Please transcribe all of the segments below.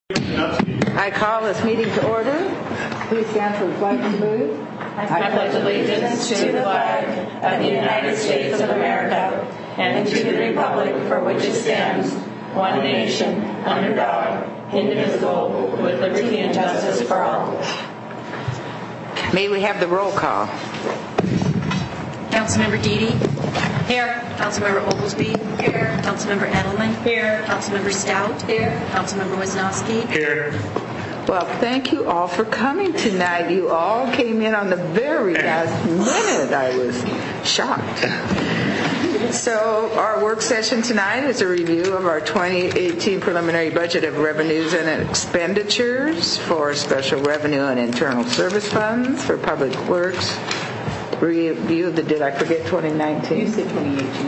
I call this meeting to order. Please stand for the flag salute. I pledge allegiance to the flag of the United States of America and to the republic for which it stands, one nation, under God, indivisible, with liberty and justice for all. May we have the roll call? Councilmember Deedy. Here. Councilmember Oglesby. Here. Councilmember Edelman. Here. Councilmember Stout. Here. Councilmember Wisnowski. Here. Well, thank you all for coming tonight. You all came in on the very last minute. I was shocked. So our work session tonight is a review of our 2018 preliminary budget of revenues and expenditures for special revenue and internal service funds for public works. Review the, did I forget 2019? You said 2018.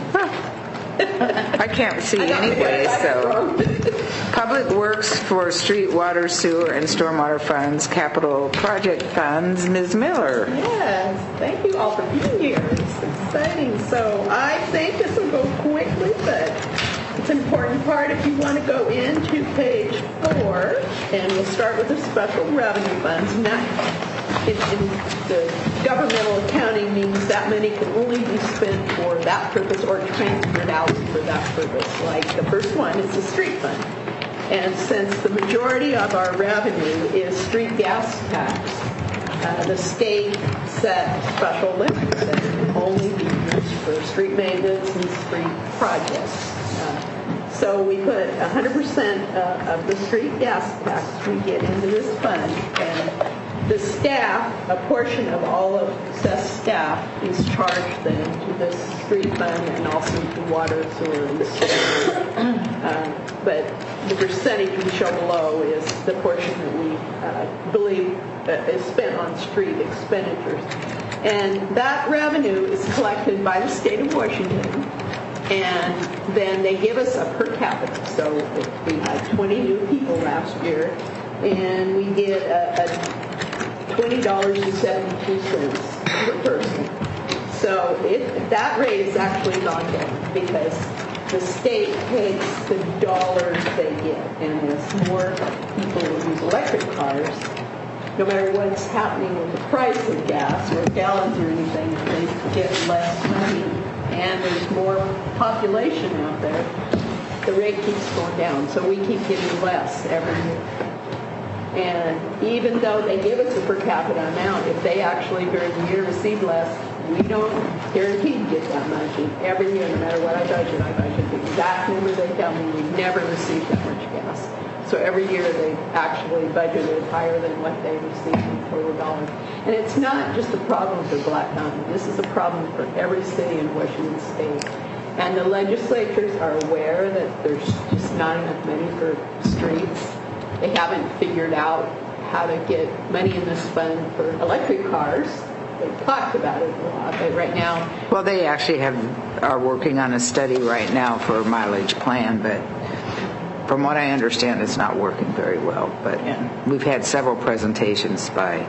I can't see anyway, so. Public works for street, water, sewer, and stormwater funds, capital project funds. Ms. Miller. Yes, thank you all for being here. It's exciting. So I think this will go quickly, but it's an important part if you want to go into page 4, and we'll start with the special revenue funds. Now, in the governmental accounting means that money can only be spent for that purpose or transferred out for that purpose. Like the first one is the street fund. And since the majority of our revenue is street gas tax, the state set special limits that can only be used for street maintenance and street projects. So we put 100% of the street gas tax we get into this fund, and the staff, a portion of all of CES staff is charged then to this street fund and also to water, sewer, and sewer. But the percentage we show below is the portion that we believe is spent on street expenditures. And that revenue is collected by the state of Washington, and then they give us a per capita. So we had 20 new people last year, and we get a $20.72 per person. So that rate has actually gone down because the state takes the dollars they get, and as more people use electric cars, no matter what's happening with the price of gas or gallons or anything, they get less money, and there's more population out there. The rate keeps going down, so we keep getting less every year. And even though they give us a per capita amount, if they actually during the year receive less, we don't guarantee to get that much. And every year, no matter what I budget the exact number they tell me. We never receive that much gas. So every year they actually budgeted higher than what they received in total dollars. And it's not just a problem for Black Mountain. This is a problem for every city in Washington State. And the legislatures are aware that there's just not enough money for streets. They haven't figured out how to get money in this fund for electric cars. They've talked about it a lot, but right now... Well, they actually are working on a study right now for a mileage plan, but from what I understand, it's not working very well. But we've had several presentations by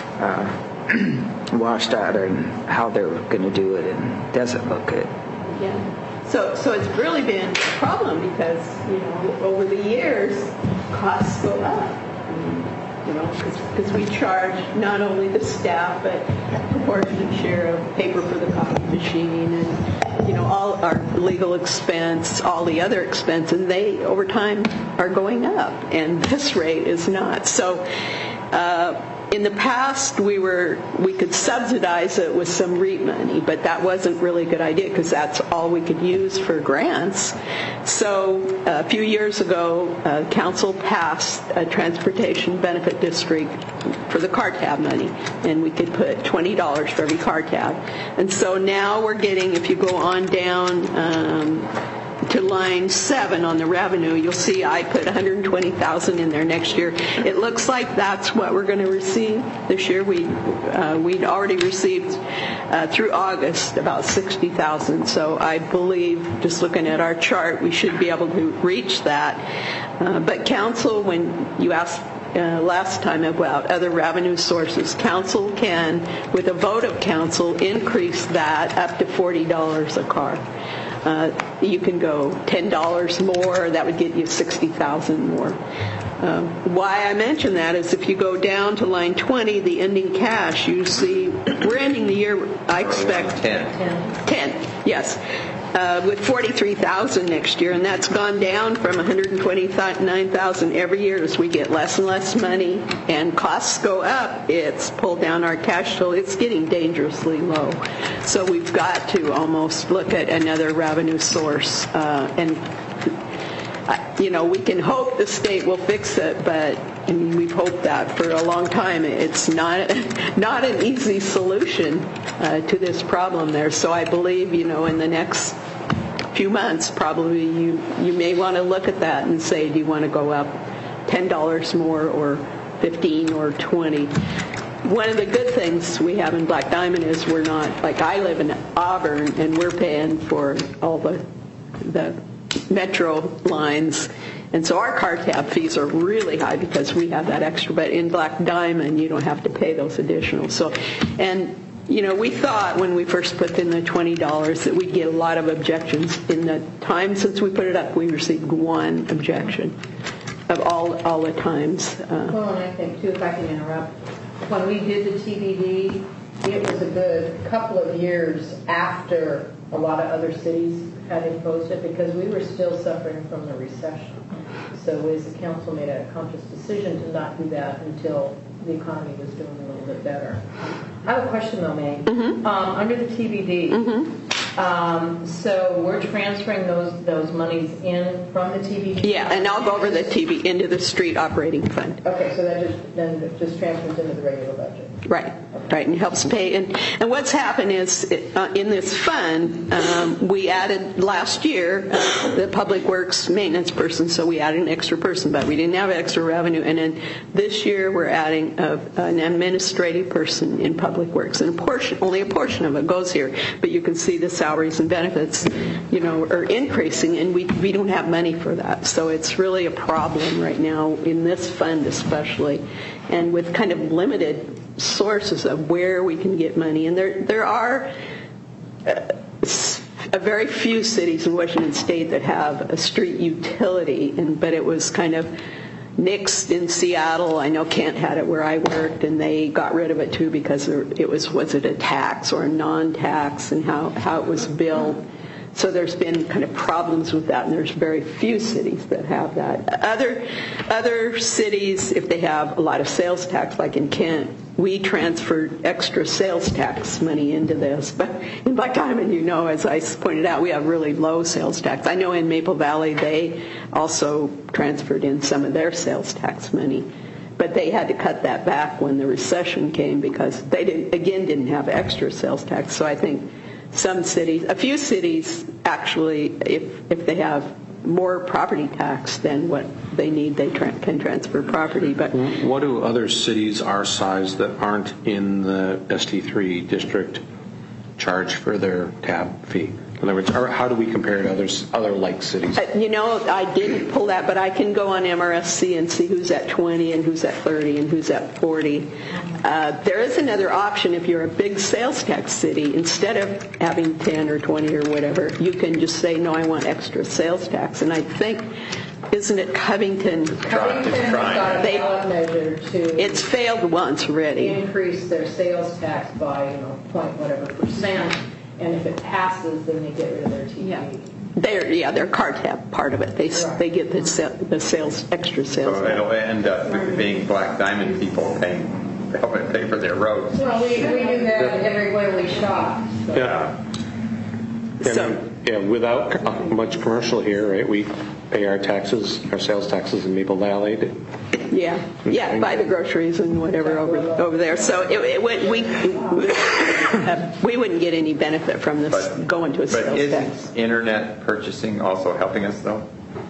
WashDOT and how they're going to do it, and it doesn't look good. Yeah. So it's really been a problem because, over the years, costs go up. Because we charge not only the staff, but a proportionate share of paper for the copy machine and, all our legal expense, all the other expenses, and they, over time, are going up. And this rate is not. So in the past, we could subsidize it with some REAP money, but that wasn't really a good idea because that's all we could use for grants. So a few years ago, council passed a transportation benefit district for the car tab money, and we could put $20 for every car tab. And so now we're getting, if you go on down to line 7 on the revenue, you'll see I put $120,000 in there next year. It looks like that's what we're going to receive this year. We'd already received through August about $60,000. So I believe, just looking at our chart, we should be able to reach that. But council, when you asked last time about other revenue sources, council can, with a vote of council, increase that up to $40 a car. You can go $10 more, that would get you $60,000 more. Why I mention that is if you go down to line 20, the ending cash, you see we're ending the year, I expect 10, yes, with $43,000 next year, and that's gone down from $129,000 every year as we get less and less money and costs go up. It's pulled down our cash total. It's getting dangerously low. So we've got to almost look at another revenue source. We can hope the state will fix it, but we've hoped that for a long time. It's not an easy solution to this problem there. So I believe, in the next few months, probably you may want to look at that and say, do you want to go up $10 more or 15 or 20? One of the good things we have in Black Diamond is we're not, like I live in Auburn, and we're paying for all the metro lines, and so our car tab fees are really high because we have that extra, but in Black Diamond you don't have to pay those additional. We thought when we first put in the $20 that we'd get a lot of objections. In the time since we put it up, we received one objection of all the times. Well, and I think too, if I can interrupt, when we did the TBD, it was a good couple of years after a lot of other cities had imposed it because we were still suffering from the recession. So as the council made a conscious decision to not do that until the economy was doing a little bit better. I have a question though, May. Mm-hmm. Under the TBD, so we're transferring those monies in from the TBD? Yeah, and I'll go over the TB into the street operating fund. Okay, so that just transfers into the regular budget. Right, and helps pay. And what's happened is in this fund, we added last year the Public Works maintenance person, so we added an extra person, but we didn't have extra revenue. And then this year we're adding an administrative person in Public Works, and only a portion of it goes here. But you can see the salaries and benefits, are increasing, and we don't have money for that. So it's really a problem right now in this fund especially, and with kind of limited sources of where we can get money. And there are a very few cities in Washington State that have a street utility, but it was kind of nixed in Seattle. I know Kent had it where I worked, and they got rid of it too because was it a tax or a non-tax, and how it was billed. So there's been kind of problems with that, and there's very few cities that have that. Other cities, if they have a lot of sales tax, like in Kent, we transferred extra sales tax money into this. But in Black Diamond, as I pointed out, we have really low sales tax. I know in Maple Valley, they also transferred in some of their sales tax money. But they had to cut that back when the recession came because they didn't have extra sales tax. So I think a few cities actually, if they have more property tax than what they need, they can transfer property. But what do other cities our size that aren't in the ST3 district charge for their tab fee? In other words, how do we compare to other like cities? I didn't pull that, but I can go on MRSC and see who's at 20 and who's at 30 and who's at 40. There is another option if you're a big sales tax city. Instead of having 10 or 20 or whatever, you can just say, no, I want extra sales tax. And I think, isn't it Covington? Covington has got a ballot measure to it's failed once already. Increase their sales tax by, point whatever percent. And if it passes, then they get rid of their TV. Yeah. Their car tab part of it. They get the sales extra sales. So it'll end up being Black Diamond people helping pay for their roads. Well, we do that everywhere we shop. So. Yeah, without much commercial here, right? We pay our sales taxes in Maple Valley. Buy the groceries and whatever over there. So we wouldn't get any benefit from this going to a sales tax. But is internet purchasing also helping us, though?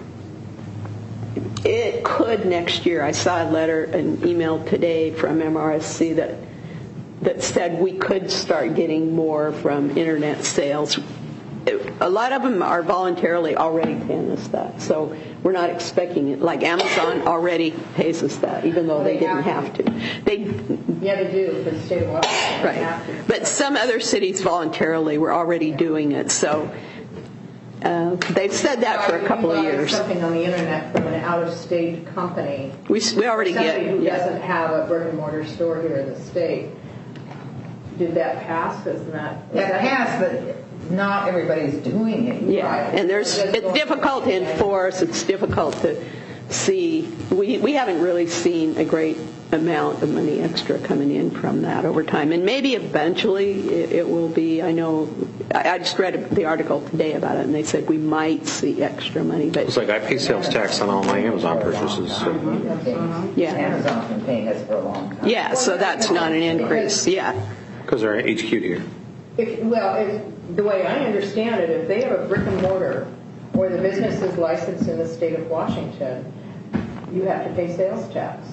It could next year. I saw an email today from MRSC that said we could start getting more from internet sales. A lot of them are voluntarily already paying us that, so we're not expecting it. Like Amazon already pays us that, even though they didn't have to. They do for the state of Washington. Right, but some other cities voluntarily were already doing it. So They've said that for a couple of years. Something on the internet from an out-of-state company. We already get somebody who doesn't have a brick and mortar store here in the state. Did that pass? Isn't that? That passed, but not everybody's doing it. Yeah, Right. and it's difficult to enforce. It's difficult to see. We haven't really seen a great amount of money extra coming in from that over time, and maybe eventually it will be. I know. I just read the article today about it, and they said we might see extra money, but It's like I pay sales tax on all my Amazon purchases. So. Yeah. Amazon's been paying us for a long time. yeah, so that's not an increase. Yeah, Because they're HQ here. The way I understand it, if they have a brick and mortar or the business is licensed in the state of Washington, you have to pay sales tax.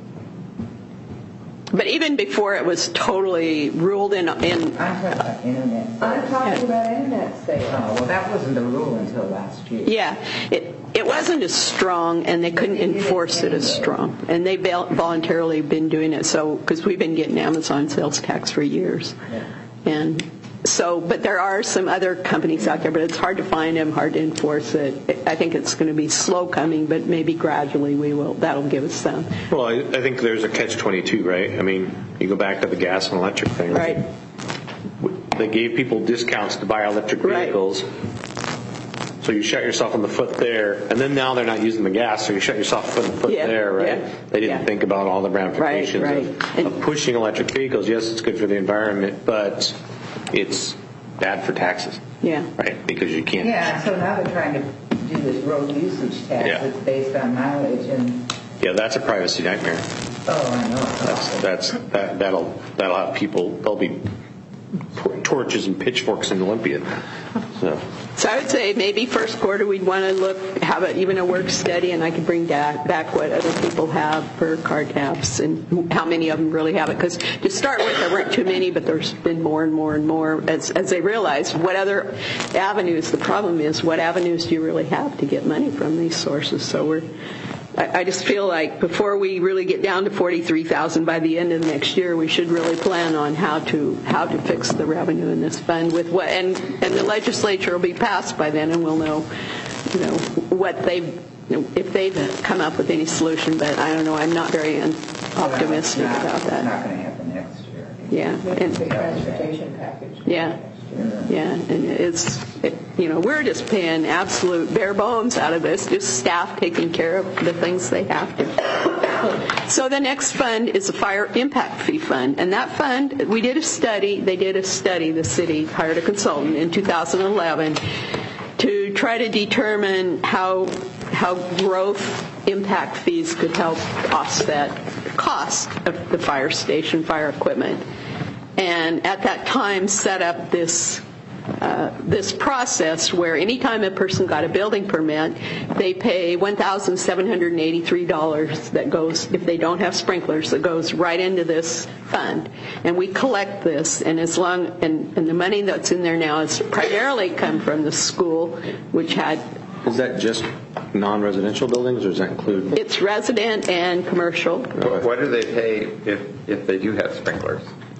but even before it was totally ruled in. I'm talking about internet. I'm talking about internet sales. Oh, well, that wasn't the rule until last year. Yeah, it wasn't as strong, and they couldn't enforce it as strong. And they voluntarily been doing it, so because we've been getting Amazon sales tax for years, and so. But there are some other companies out there, but it's hard to find them, hard to enforce it. I think it's going to be slow coming, but maybe gradually we will. That'll give us some. Well, I think there's a catch-22, right? I mean, you go back to the gas and electric thing. Right. They gave people discounts to buy electric vehicles. So you shot yourself in the foot there, and then now they're not using the gas, so you shot yourself in the foot there, right? Yeah. They didn't think about all the ramifications of pushing electric vehicles. Yes, it's good for the environment, but it's bad for taxes. Yeah. Right? Because you can't. Yeah, so now they're trying to do this road usage tax that's based on mileage, and Yeah, that's a privacy nightmare. oh, I know. That'll have people. There'll be torches and pitchforks in Olympia. So I would say maybe first quarter we'd want to have even a work study, and I could bring back what other people have for car tabs and how many of them really have it. Because to start with, there weren't too many, but there's been more and more and more as they realized what other avenues. The problem is, what avenues do you really have to get money from these sources? So I just feel like before we really get down to 43,000 by the end of the next year, we should really plan on how to fix the revenue in this fund with what, and the legislature will be passed by then, and we'll know, what if they've come up with any solution. But I don't know. I'm not very optimistic about that. It's not going to happen next year. Yeah, And the transportation package. Yeah. Yeah, and we're just paying absolute bare bones out of this, just staff taking care of the things they have to. So the next fund is a fire impact fee fund, and that fund, they did a study, the city hired a consultant in 2011 to try to determine how growth impact fees could help offset the cost of the fire station, fire equipment. And at that time set up this process where anytime a person got a building permit, they pay $1,783 that goes, if they don't have sprinklers, that goes right into this fund. And we collect this, and and the money that's in there now is primarily come from the school, which had... Is that just non-residential buildings, or does that include... It's resident and commercial. What do they pay if they do have sprinklers?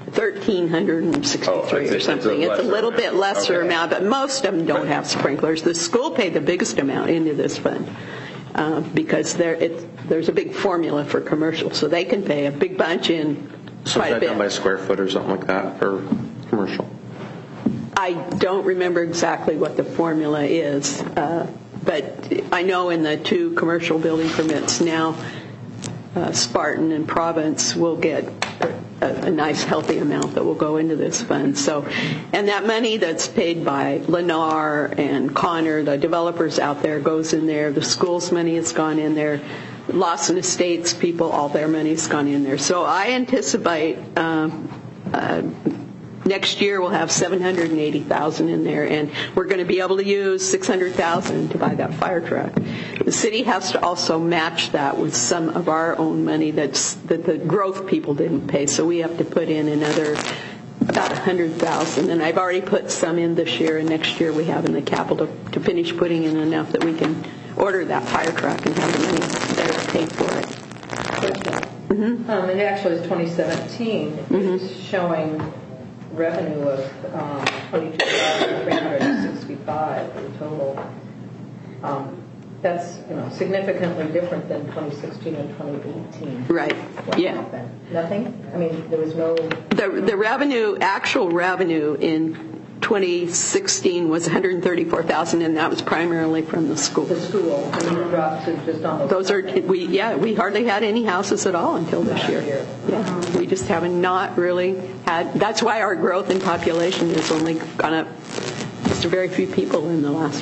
$1,363 or something. It's a little bit lesser amount, but most of them don't have sprinklers. The school paid the biggest amount into this fund because there's a big formula for commercial, so they can pay a big bunch in quite a bit. So is that done by square foot or something like that for commercial? I don't remember exactly what the formula is, but I know in the two commercial building permits now, Spartan and Province will get a nice healthy amount that will go into this fund. So, and that money that's paid by Lennar and Connor, the developers out there, goes in there. The school's money has gone in there. Lawson Estates people, all their money's gone in there. So I anticipate next year we'll have $780,000 in there, and we're going to be able to use $600,000 to buy that fire truck. The city has to also match that with some of our own money that the growth people didn't pay, so we have to put in another about $100,000, and I've already put some in this year, and next year we have in the capital to finish putting in enough that we can order that fire truck and have the money there to pay for it. Mm-hmm. It actually is 2017. It's showing revenue of $22,364. $155 for the total. That's significantly different than 2016 and 2018. Right. What Yeah. happened? Nothing? I mean, there was no... The revenue, actual revenue in 2016 was $134,000, and that was primarily from the school. The school, and then dropped to just almost... Those are, we hardly had any houses at all until this year. Yeah, we just haven't not really had, that's why our growth in population has only gone up just a very few people in the last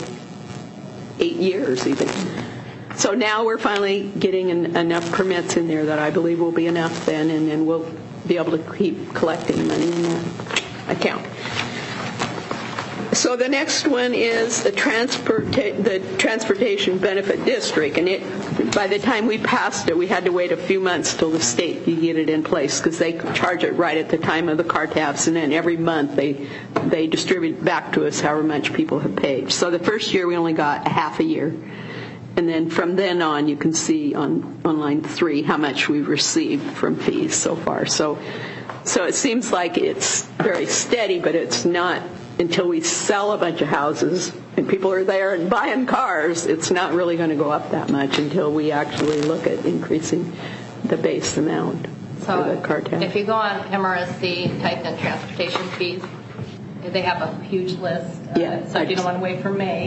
8 years even. So now we're finally getting enough permits in there that I believe will be enough then, and then we'll be able to keep collecting money in that account. So the next one is the Transportation Benefit District, and by the time we passed it, we had to wait a few months till the state could get it in place because they charge it right at the time of the car tabs, and then every month they distribute back to us however much people have paid. So the first year we only got a half a year, and then from then on you can see on line 3 how much we've received from fees so far. So it seems like it's very steady, but it's not. Until we sell a bunch of houses and people are there and buying cars, it's not really going to go up that much until we actually look at increasing the base amount for the car tax. If you go on MRSC and type in transportation fees, they have a huge list. So if you don't want to wait for May,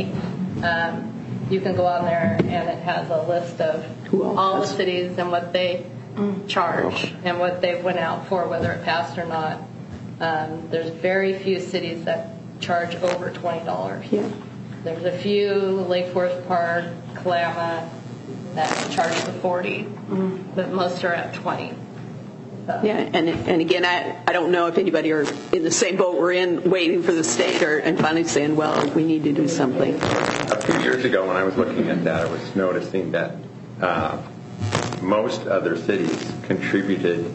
you can go on there and it has a list of all the cities and what they charge and what they went out for, whether it passed or not. There's very few cities that charge over $20. Yeah. There's a few, Lake Forest Park, Kalama, that charge the $40, but most are at $20. So. Yeah, and again, I don't know if anybody are in the same boat we're in, waiting for the state and finally saying, well, we need to do something. A few years ago when I was looking at that, I was noticing that most other cities contributed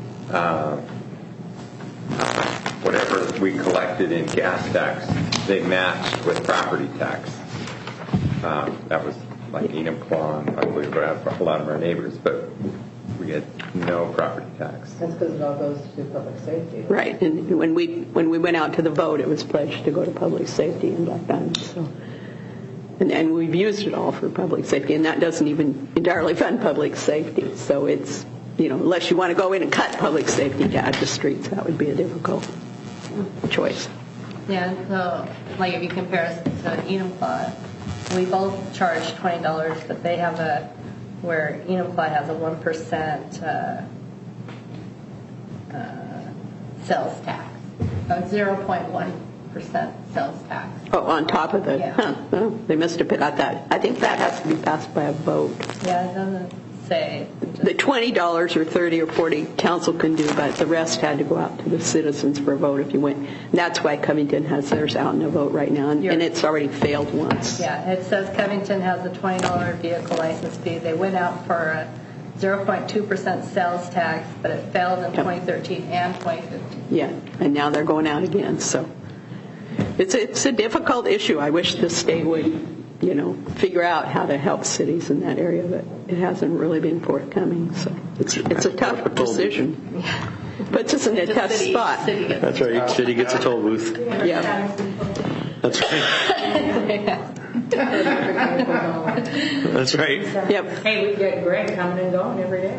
whatever we collected in gas tax, they matched with property tax. That was like Enumclaw, I believe, a lot of our neighbors, but we get no property tax. That's because it all goes to public safety. Right, and when we went out to the vote, it was pledged to go to public safety in Black Diamond. So, and we've used it all for public safety, and that doesn't even entirely fund public safety. So it's, unless you want to go in and cut public safety to add to streets, that would be a difficult choice. Yeah, so like if you compare us to Enumclaw, we both charge $20, but they have where Enumclaw has a 1% sales tax, a 0.1% sales tax. Oh, on top of it? Yeah. Oh, they must have got that. I think that has to be passed by a vote. Yeah, it doesn't say. The $20 or $30 or $40 council can do, but the rest had to go out to the citizens for a vote if you went. And that's why Covington has theirs out in a vote right now, and it's already failed once. Yeah, it says Covington has a $20 vehicle license fee. They went out for a 0.2% sales tax, but it failed in 2013 and 2015. Yeah, and now they're going out again. So it's a difficult issue. I wish the state would figure out how to help cities in that area, but it hasn't really been forthcoming. So it's a tough decision. Puts us in a tough spot. That's right. Each city gets a toll booth. Yeah. That's right. That's right. Yep. Hey, we get Greg coming and going every day.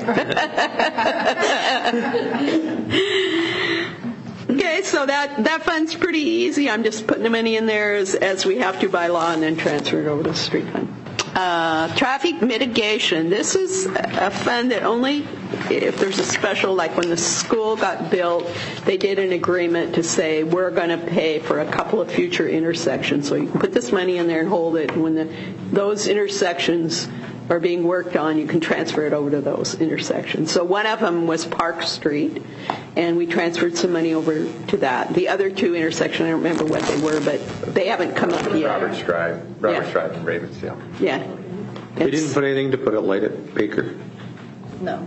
Okay, so that fund's pretty easy. I'm just putting the money in there as we have to by law and then transfer it over to the street fund. Traffic mitigation. This is a fund that only if there's a special, like when the school got built, they did an agreement to say we're going to pay for a couple of future intersections. So you can put this money in there and hold it. And when those intersections are being worked on, you can transfer it over to those intersections. So one of them was Park Street, and we transferred some money over to that. The other two intersections, I don't remember what they were, but they haven't come up yet. Roberts Drive and Ravensdale. Yeah. They didn't put anything to put a light at Baker. No.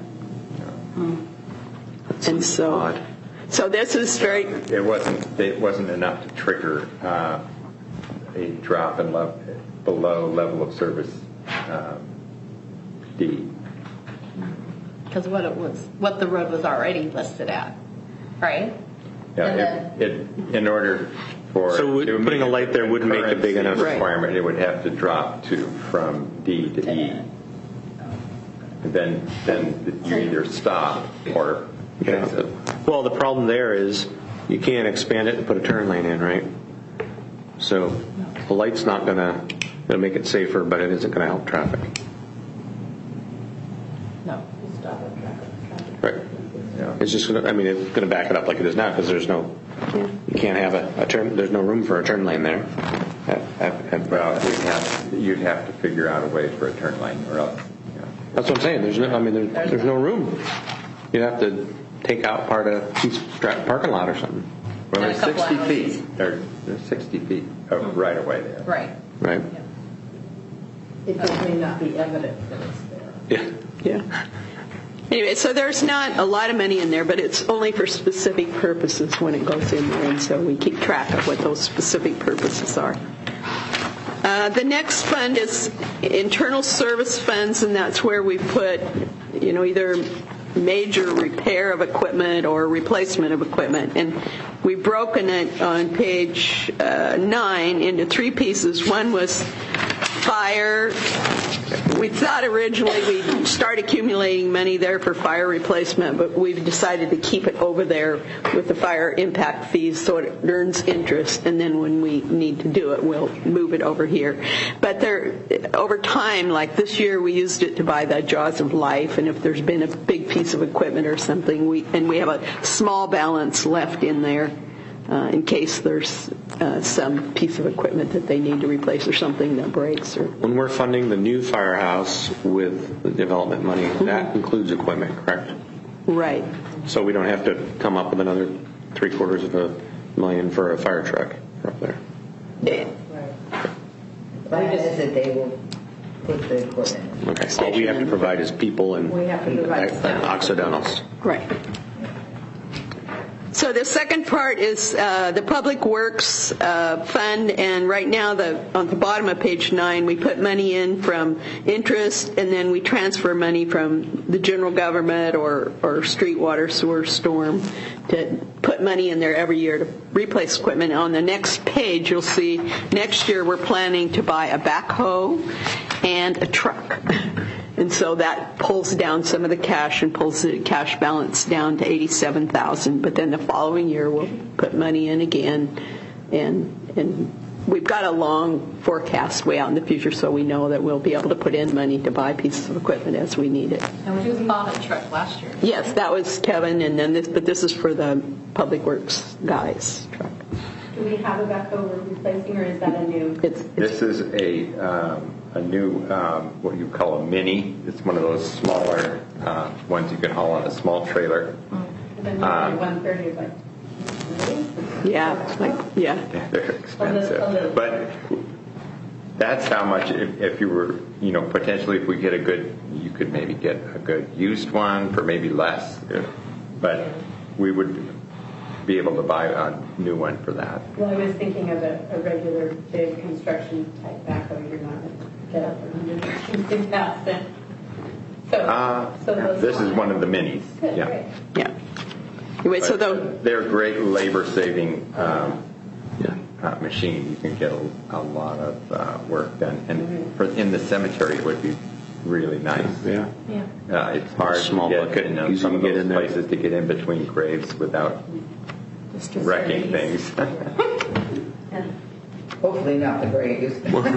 And so this is very. It wasn't enough to trigger a drop in below level of service D. Because what the road was already listed at, right? Yeah. In order So putting a light there wouldn't make it big enough. Requirement, it would have to drop from D to E. And then you either stop or fix it. Well, the problem there is you can't expand it and put a turn lane in, right? So the light's not going to make it safer, but it isn't going to help traffic. No, you stop at traffic. Right. Yeah. It's just going to, it's going to back it up like it is now because there's no, you can't have a turn, there's no room for a turn lane there. Well, you'd have to figure out a way for a turn lane or else. Yeah. That's what I'm saying. There's no room. You'd have to take out part of Keith's parking lot or something. Well, there's 60 feet. There's 60 feet of right away there. Right. Right. It just may not be evident that it's there. Yeah. Yeah. Anyway, so there's not a lot of money in there, but it's only for specific purposes when it goes in there, and so we keep track of what those specific purposes are. The next fund is internal service funds, and that's where we put, either major repair of equipment or replacement of equipment. And we've broken it on page 9 into 3 pieces. One was fire. We thought originally we'd start accumulating money there for fire replacement, but we've decided to keep it over there with the fire impact fees so it earns interest, and then when we need to do it, we'll move it over here. But over time, like this year, we used it to buy the Jaws of Life, and if there's been a big piece of equipment or something, we have a small balance left in there. In case there's some piece of equipment that they need to replace or something that breaks. When we're funding the new firehouse with the development money, that includes equipment, correct? Right. So we don't have to come up with another $750,000 for a fire truck up there. Yeah. Right. Plan is that they will put the equipment in. Okay. All we have to provide is people and We have to provide Occidentals. Right. So the second part is the Public Works Fund, and right now on the bottom of page 9 we put money in from interest, and then we transfer money from the general government or street, water, sewer, storm to put money in there every year to replace equipment. On the next page you'll see next year we're planning to buy a backhoe and a truck. And so that pulls down some of the cash and pulls the cash balance down to $87,000. But then the following year we'll put money in again, and we've got a long forecast way out in the future, so we know that we'll be able to put in money to buy pieces of equipment as we need it. And we just bought a truck last year. Yes, that was Kevin, and then this is for the Public Works guys' truck. Do we have a backhoe we're replacing, or is that a new? This is a new, what you call a mini. It's one of those smaller ones you can haul on a small trailer. Then 130 is like, really? Yeah. They're expensive. But that's how much, if you were, potentially if we get you could maybe get a good used one for maybe less. But we would be able to buy a new one for that. Well, I was thinking of a regular big construction type backhoe. You're not going to get up for 160,000. So this is one of the minis. Good, yeah. Great. Yeah. Anyway, so they're great labor-saving machine. You can get a lot of work done, and in the cemetery it would be really nice. Yeah. It's hard Small to get bucket, in easy some to of get those in there. places to get in between graves without wrecking things. Hopefully not the graves.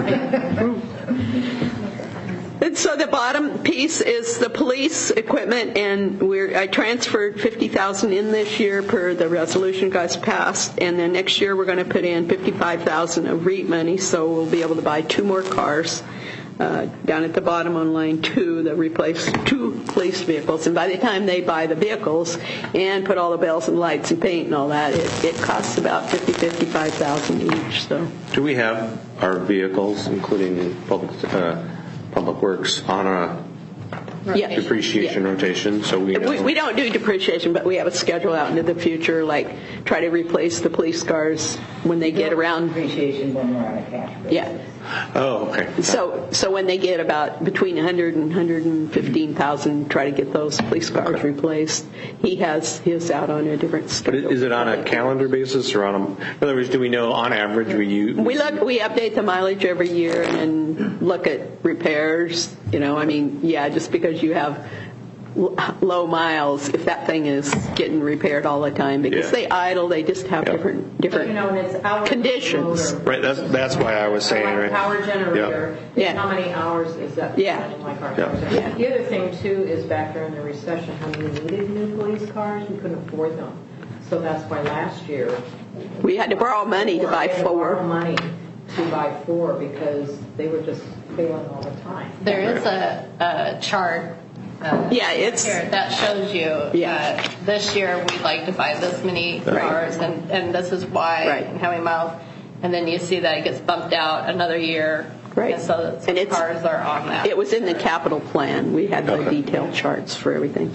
And so the bottom piece is the police equipment, and I transferred $50,000 in this year per the resolution guys passed, and then next year we're going to put in $55,000 of REAP money, so we'll be able to buy 2 more cars. Down at the bottom on line 2, that replace 2 police vehicles, and by the time they buy the vehicles and put all the bells and lights and paint and all that, it costs about $55,000 each. So Do we have our vehicles, including Public Works, on Yeah. depreciation rotation, so we know. We don't do depreciation, but we have a schedule out into the future, like try to replace the police cars when they get around. Appreciation when we're on a cash basis. Yeah. Oh, okay. So when they get about between 100 and 115,000, try to get those police cars replaced. He has his out on a different But schedule. is it on a calendar basis or on a, in other words, do we know on average we We update the mileage every year and look at repairs. Just because you have low miles, if that thing is getting repaired all the time, because they idle, they just have different And it's hours conditions. motor. Right, that's why I was saying, Like right? power generator. Yeah. How many hours is that? Yeah. Like our Yeah. power generator. The other thing too is back during the recession, how we needed new police cars, we couldn't afford them. So that's why last year We had to borrow money to buy we had to borrow 4. money to buy 4 because they were just failing all the time. There is a chart It's here that shows you this year we'd like to buy this many cars and this is why and how many miles. And then you see that it gets bumped out another year. Right. And so cars are on that. It was in the capital plan. We had the detailed charts for everything.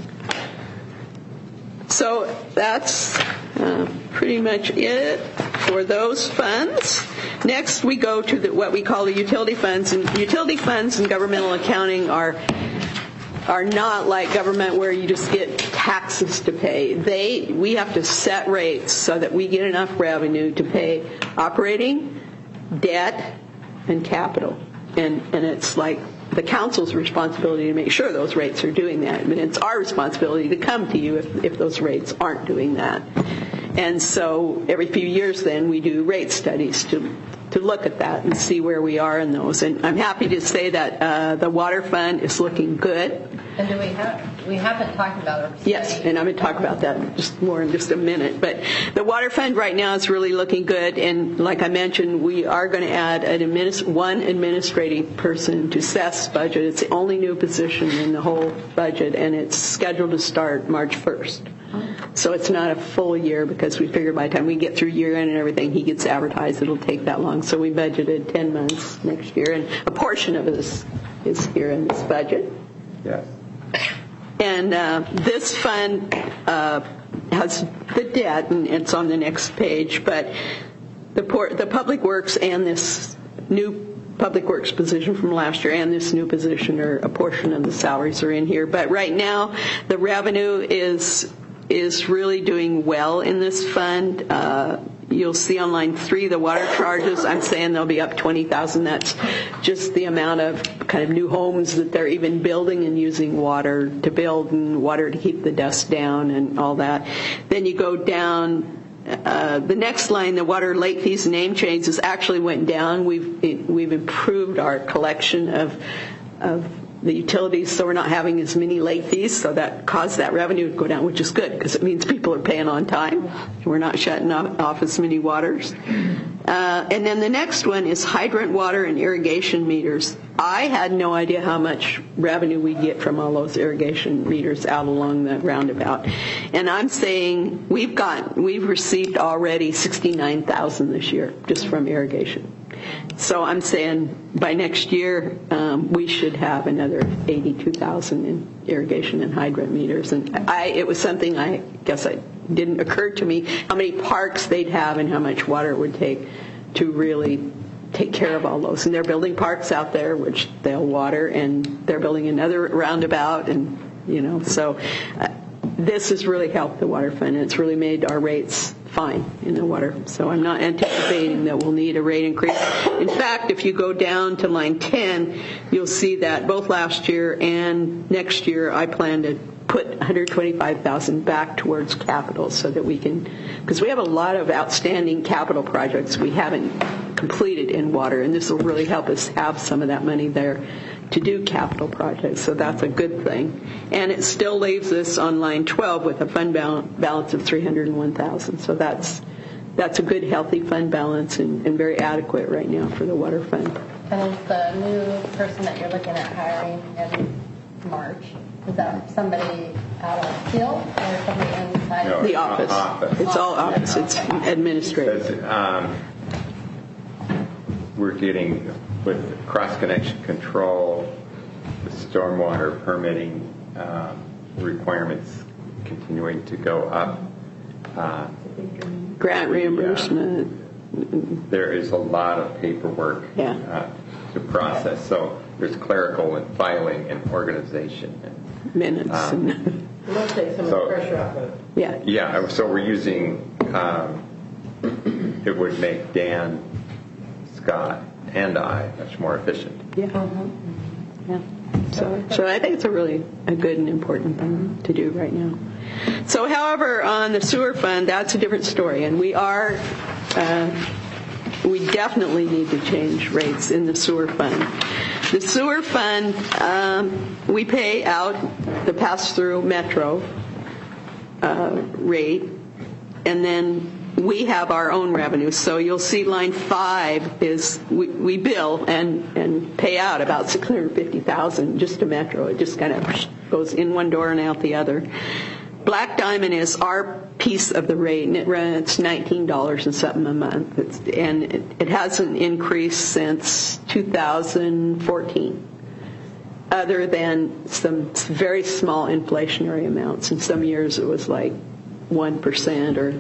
So that's pretty much it for those funds. Next, we go to what we call the utility funds. And utility funds and governmental accounting are not like government where you just get taxes to pay. We have to set rates so that we get enough revenue to pay operating, debt, and capital. And it's like the council's responsibility to make sure those rates are doing that. I mean, it's our responsibility to come to you if those rates aren't doing that. And so every few years then we do rate studies to look at that and see where we are in those. And I'm happy to say that the water fund is looking good. And we haven't talked about our study. Yes, and I'm going to talk about that more in just a minute. But the water fund right now is really looking good. And like I mentioned, we are going to add one administrative person to Seth's budget. It's the only new position in the whole budget, and it's scheduled to start March 1st. So it's not a full year because we figured by the time we get through year end and everything, he gets advertised, it'll take that long. So we budgeted 10 months next year, and a portion of this is here in this budget. Yes. And this fund has the debt, and it's on the next page, but the Public Works and this new Public Works position from last year and this new position, or a portion of the salaries are in here. But right now, the revenue is really doing well in this fund. You'll see on line 3 the water charges. I'm saying they'll be up 20,000. That's just the amount of kind of new homes that they're even building and using water to build and water to keep the dust down and all that. Then you go down. The next line, the water late fees and name changes, actually went down. We've improved our collection of the utilities, so we're not having as many late fees, so that caused that revenue to go down, which is good because it means people are paying on time. We're not shutting off as many waters. And then the next one is hydrant water and irrigation meters. I had no idea how much revenue we get from all those irrigation meters out along the roundabout. And I'm saying we've received already $69,000 this year just from irrigation. So I'm saying by next year we should have another $82,000 in irrigation and hydrant meters. And it was something I guess it didn't occur to me how many parks they'd have and how much water it would take to really take care of all those. And they're building parks out there which they'll water, and they're building another roundabout, and so this has really helped the water fund, and it's really made our rates fine in the water. So I'm not anticipating that we'll need a rate increase. In fact, if you go down to line 10, you'll see that both last year and next year I plan to put $125,000 back towards capital so that we can, because we have a lot of outstanding capital projects we haven't completed in water, and this will really help us have some of that money there to do capital projects, so that's a good thing. And it still leaves us on line 12 with a fund balance of $301,000. So that's a good, healthy fund balance and very adequate right now for the water fund. And is the new person that you're looking at hiring in March, is that somebody out on the field or somebody inside? No, The office. It's all office. It's administrative. We're getting with cross-connection control, stormwater permitting requirements continuing to go up. Grant reimbursement. There is a lot of paperwork to process. So there's clerical and filing and organization. Minutes. We'll take some of the pressure off of it. Yeah. Yeah, so we're using, it would make Dan, Scott, and I much more efficient. Yeah. Yeah. So I think it's a good and important thing to do right now. So, however, on the sewer fund, that's a different story, and we definitely need to change rates in the sewer fund. The sewer fund, we pay out the pass-through Metro rate, and then we have our own revenue. So you'll see line 5 is we bill and pay out about $650,000 just to Metro. It just kind of goes in one door and out the other. Black Diamond is our piece of the rate, and it runs $19 and something a month. It hasn't increased since 2014, other than some very small inflationary amounts. In some years, it was like 1%, or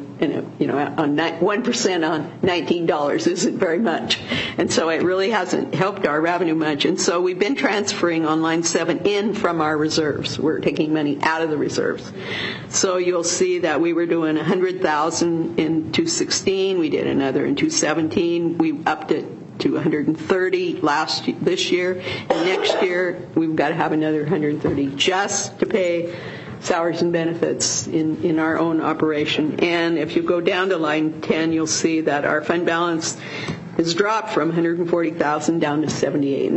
on 1% on $19 isn't very much, and so it really hasn't helped our revenue much. And so we've been transferring on line 7 in from our reserves. We're taking money out of the reserves. So you'll see that we were doing $100,000 in 2016. We did another in 2017. We upped it to 130 this year, and next year we've got to have another 130 just to pay salaries and benefits in our own operation. And if you go down to line 10, you'll see that our fund balance has dropped from 140,000 down to 78,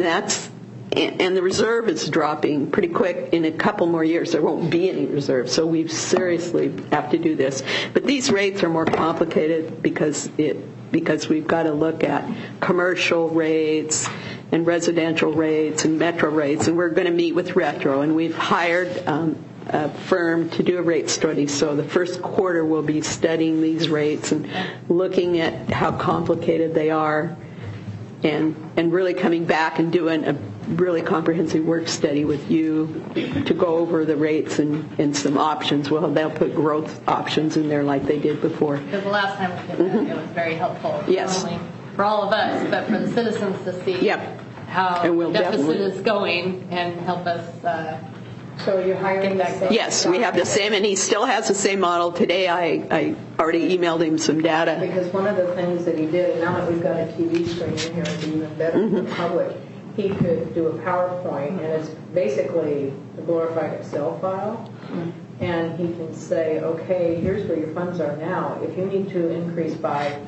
and the reserve is dropping pretty quick. In a couple more years, there won't be any reserve, so we seriously have to do this. But these rates are more complicated because we've got to look at commercial rates and residential rates and Metro rates, and we're going to meet with Retro, and we've hired a firm to do a rate study. So the first quarter we'll be studying these rates and looking at how complicated they are, and really coming back and doing a really comprehensive work study with you to go over the rates and some options. Well, they'll put growth options in there like they did before. Because the last time we did that, it was very helpful. Yes. Not only for all of us, but for the citizens to see how the deficit is going and help us. So you're hiring that? Yes, we have the same, and he still has the same model. Today I already emailed him some data. Because one of the things that he did, and now that we've got a TV screen in here, it's even better for the public, he could do a PowerPoint, and it's basically a glorified Excel file. And he can say, okay, here's where your funds are now. If you need to increase by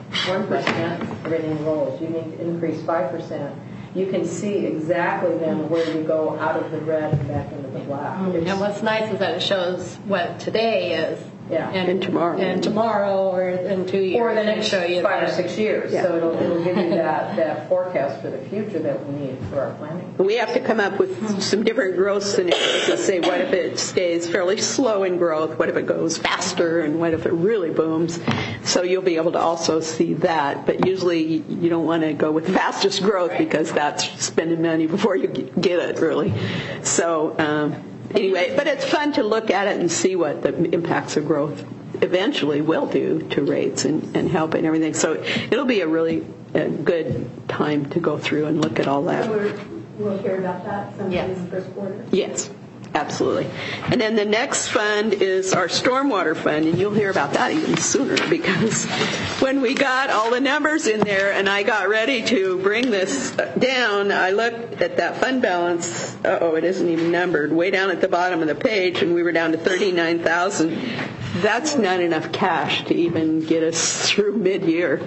1%, everything rolls. You need to increase 5%. You can see exactly then where you go out of the red and back into the black. And what's nice is that it shows what today is. Yeah. And tomorrow. And tomorrow, or in 2 years. Or the next show you 5 or 6 years. Yeah. So it'll give you that forecast for the future that we need for our planning. We have to come up with some different growth scenarios to say, what if it stays fairly slow in growth? What if it goes faster? And what if it really booms? So you'll be able to also see that. But usually you don't want to go with the fastest growth, because that's spending money before you get it, really. So anyway, but it's fun to look at it and see what the impacts of growth eventually will do to rates and help and everything. So it'll be a really good time to go through and look at all that. So we'll hear about that sometime in the first quarter? Yes, absolutely. And then the next fund is our stormwater fund, and you'll hear about that even sooner, because when we got all the numbers in there and I got ready to bring this down, I looked at that fund balance. It isn't even numbered. Way down at the bottom of the page, and we were down to $39,000. That's not enough cash to even get us through mid-year.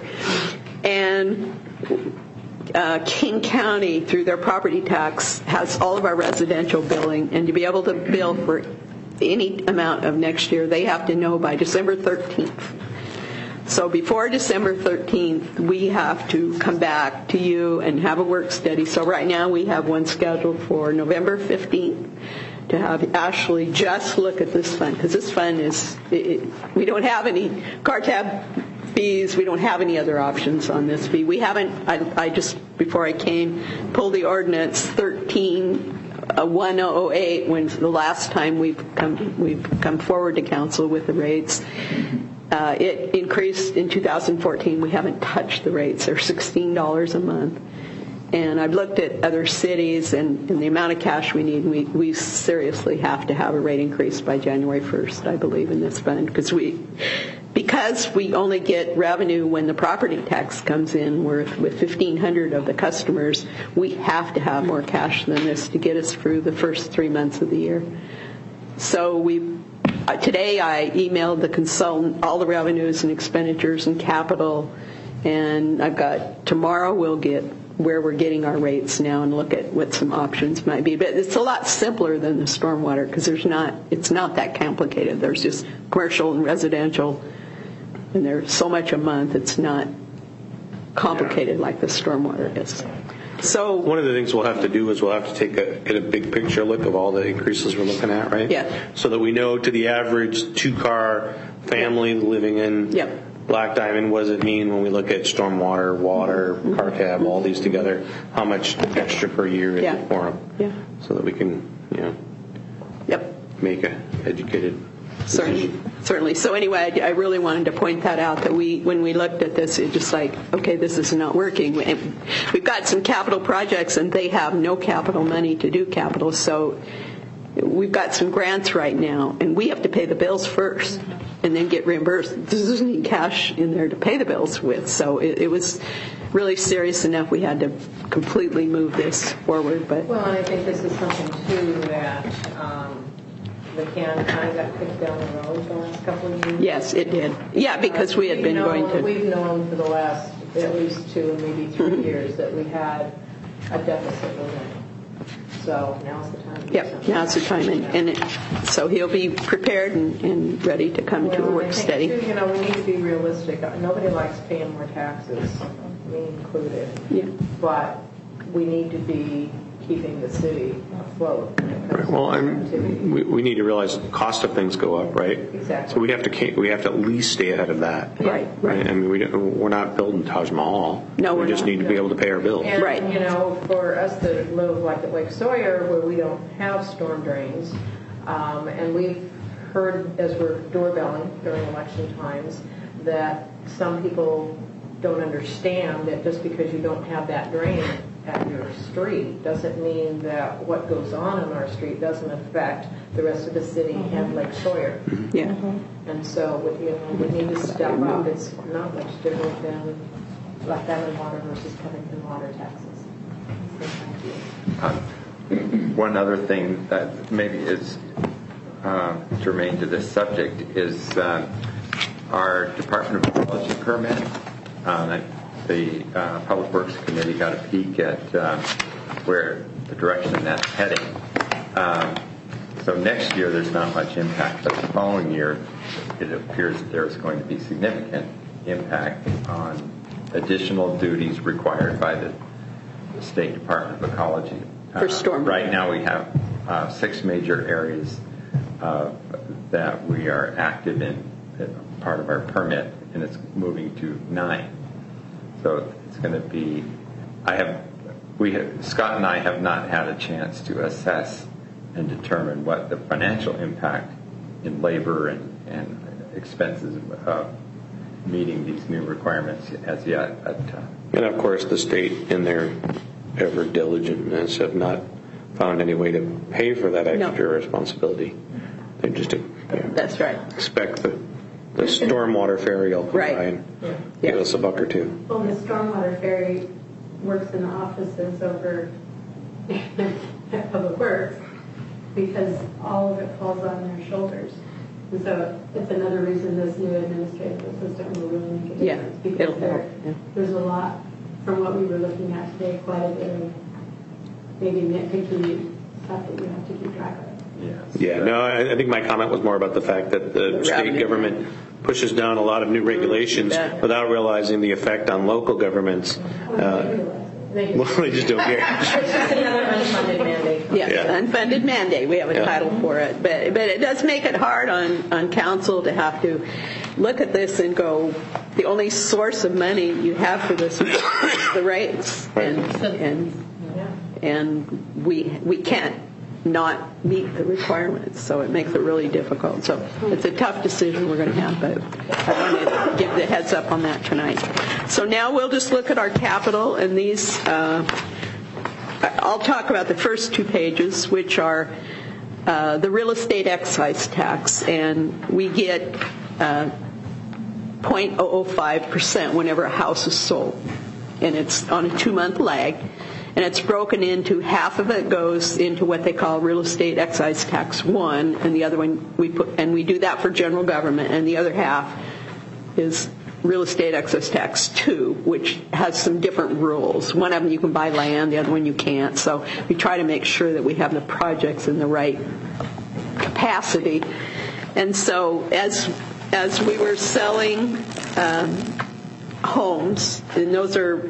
And King County, through their property tax, has all of our residential billing, and to be able to bill for any amount of next year, they have to know by December 13th. So before December 13th, we have to come back to you and have a work study. So right now we have one scheduled for November 15th to have Ashley just look at this fund, because this fund we don't have any car tab fees. We don't have any other options on this fee. We haven't, I just, before I came, pulled the ordinance 13 108, when the last time we've come forward to council with the rates. It increased in 2014. We haven't touched the rates. They're $16 a month. And I've looked at other cities and the amount of cash we need. We seriously have to have a rate increase by January 1st, I believe, in this fund. Because we only get revenue when the property tax comes in, with 1,500 of the customers, we have to have more cash than this to get us through the first 3 months of the year. So today I emailed the consultant all the revenues and expenditures and capital, and tomorrow we'll get where we're getting our rates now and look at what some options might be. But it's a lot simpler than the stormwater because it's not that complicated. There's just commercial and residential, and there's so much a month. It's not complicated like the stormwater is. So one of the things we'll have to do is we'll have to get a big picture look of all the increases we're looking at, right? Yeah. So that we know to the average 2-car family living in Black Diamond, what does it mean when we look at stormwater, water, car tab, all these together? How much extra per year is it for them? Yeah. So that we can, make an educated decision. Certainly. So anyway, I really wanted to point that out, that when we looked at this, it's just like, okay, this is not working. We've got some capital projects, and they have no capital money to do capital. So we've got some grants right now, and we have to pay the bills first and then get reimbursed. There isn't any cash in there to pay the bills with. So it was really serious enough we had to completely move this forward. But well, and I think this is something, too, that the can kind of got kicked down the road the last couple of years. Yes, it did. Yeah, because we had been going to... We've known for the last at least 2 and maybe 3 years that we had a deficit limit. So now's the time. Yep, now's the time. So he'll be prepared and ready to come to work steady. Too, we need to be realistic. Nobody likes paying more taxes, me included. Yeah. But we need to be keeping the city afloat. Right. Well, we need to realize the cost of things go up, right? Exactly. So we have to at least stay ahead of that. Right. I mean, we're not building Taj Mahal. No, we just need to be able to pay our bills. And, right. For us that live like at Lake Sawyer, where we don't have storm drains, and we've heard as we're doorbelling during election times that some people don't understand that just because you don't have that drain at your street doesn't mean that what goes on our street doesn't affect the rest of the city and Lake Sawyer. Yeah. And so we need to step up. It's not much different than Black Diamond water versus Covington water taxes. One other thing that maybe is germane to this subject is our Department of Ecology permit. The Public Works Committee got a peek at where the direction that's heading. So next year there's not much impact, but the following year it appears that there's going to be significant impact on additional duties required by the State Department of Ecology. For storm. Right now we have 6 major areas that we are active in, part of our permit, and it's moving to 9. So it's going to be, Scott and I have not had a chance to assess and determine what the financial impact in labor and expenses of meeting these new requirements as yet. And of course the state in their ever diligentness have not found any way to pay for that extra responsibility. They just That's right. expect the stormwater ferry will come by and give us a buck or two. Well, the stormwater ferry works in the offices over Public Works because all of it falls on their shoulders. And so it's another reason this new administrative assistant will really make a difference. Because there's a lot, from what we were looking at today, quite a bit of maybe nitpicky stuff that you have to keep track of. Yeah, no, I think my comment was more about the fact that the state government pushes down a lot of new regulations without realizing the effect on local governments. Well, they just don't care. It's just another unfunded mandate. Unfunded mandate. We have a title for it. But it does make it hard on council to have to look at this and go, the only source of money you have for this is the rates. And we can't not meet the requirements. So it makes it really difficult. So it's a tough decision we're going to have, but I wanted to give the heads up on that tonight. So now we'll just look at our capital, and these, I'll talk about the first 2 pages, which are the real estate excise tax, and we get 0.005% whenever a house is sold, and it's on a 2-month lag, and it's broken into half of it goes into what they call real estate excise tax 1, and the other one we do that for general government, and the other half is real estate excise tax 2, which has some different rules. One of them you can buy land, the other one you can't. So we try to make sure that we have the projects in the right capacity. And so as we were selling homes, and those are,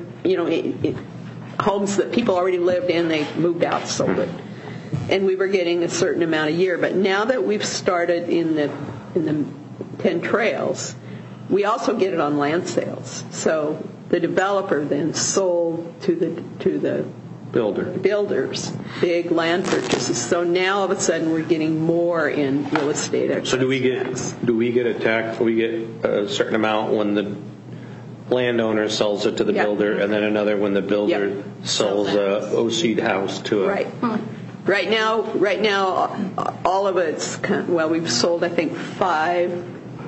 homes that people already lived in, they moved out, sold it. And we were getting a certain amount a year. But now that we've started in the 10 trails, we also get it on land sales. So the developer then sold to the builders big land purchases. So now all of a sudden we're getting more in real estate. So do we get a tax? We get a certain amount when the landowner sells it to the builder, and then another when the builder sells a OC'd house to it. Right now, all of it's we've sold I think 5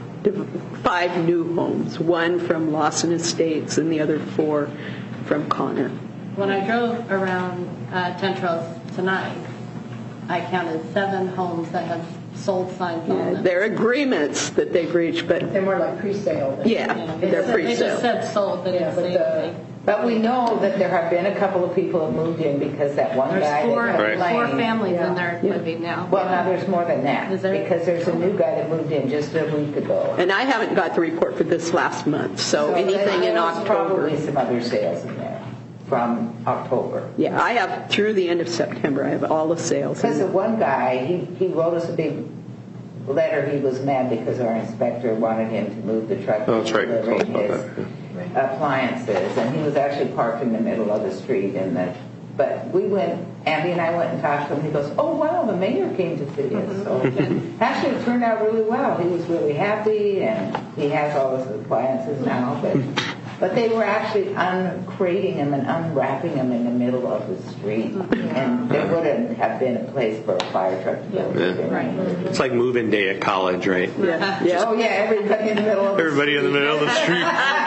new homes. 1 from Lawson Estates and the other 4 from Connor. When I drove around 10 Trails tonight, I counted 7 homes that have sold signs on them. They're agreements that they've reached, but They're more like pre-sale. they're pre-sale. They just said sold, but didn't say anything. But we know that there have been a couple of people who moved in because that one guy... There's 4 Right. families in there living now. Well, now there's more than that. Is there? Because there's a new guy that moved in just a week ago. And I haven't got the report for this last month, so anything in October. Probably some other sales in there from October. Yeah, I have through the end of September. I have all the sales. Because the one guy, he wrote us a big letter. He was mad because our inspector wanted him to move the truck. Oh, that's right. Delivering his appliances, and he was actually parked in the middle of the street. But we went, Andy and I went and talked to him. He goes, "Oh wow, the mayor came to see us." So actually, it turned out really well. He was really happy, and he has all his appliances now. But they were actually uncrating them and unwrapping them in the middle of the street, and there wouldn't have been a place for a fire truck to go. It's like move-in day at college, right? Yeah. Oh yeah, everybody in the middle of the Everybody in the middle of the street.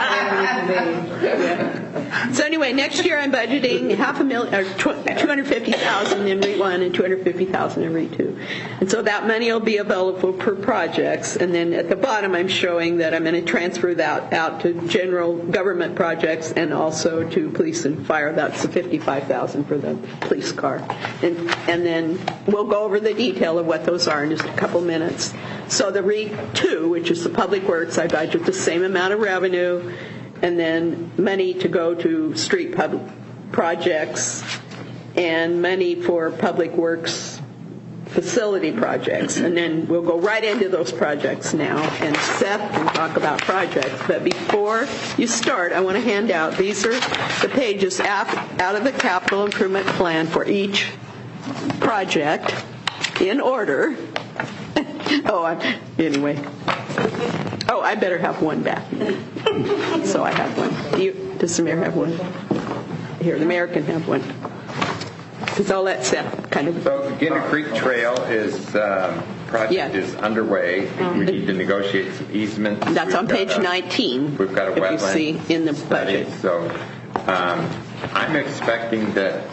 So anyway, next year I'm budgeting $250,000 in REIT 1 and $250,000 in REIT 2, and so that money will be available per projects. And then at the bottom, I'm showing that I'm going to transfer that out to general government projects and also to police and fire. That's the $55,000 for the police car, and then we'll go over the detail of what those are in just a couple minutes. So the REIT 2, which is the public works, I budget the same amount of revenue, and then money to go to street public projects and money for public works facility projects. And then we'll go right into those projects now, and Seth can talk about projects. But before you start, I want to hand out, these are the pages out of the capital improvement plan for each project in order. Anyway. Oh, I better have one back. So I have one. Does the mayor have one? Here, the mayor can have one. Because I'll let Seth kind of... So Gander Creek Trail project is underway. We need to negotiate some easements. That's on page 19. We've got a wetland if you see in the budget. So I'm expecting that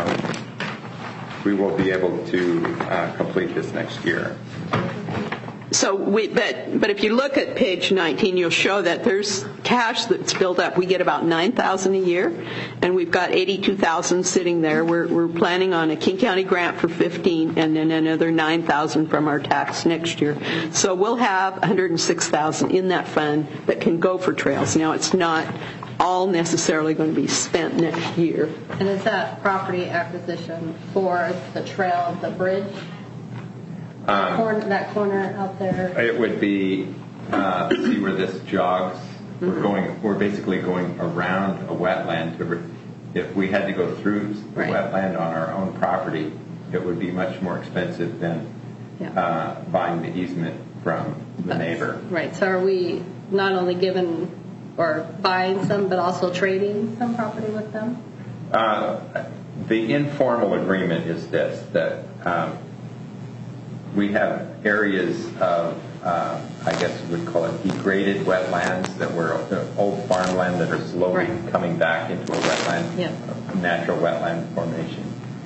we will be able to complete this next year. So but if you look at page 19, you'll show that there's cash that's built up. We get about $9,000 a year, and we've got $82,000 sitting there. We're planning on a King County grant for $15,000 and then another $9,000 from our tax next year. So we'll have $106,000 in that fund that can go for trails. Now it's not all necessarily going to be spent next year. And is that property acquisition for the trail of the bridge? That corner out there. It would be see where this jogs. We're basically going around a wetland. If we had to go through the wetland on our own property, it would be much more expensive than Yeah. buying the easement from the neighbor. Right. So are we not only giving or buying some, but also trading some property with them? The informal agreement is this, that we have areas of, I guess we'd call it degraded wetlands that were old farmland that are slowly Right. coming back into a wetland, Yeah. a natural wetland formation.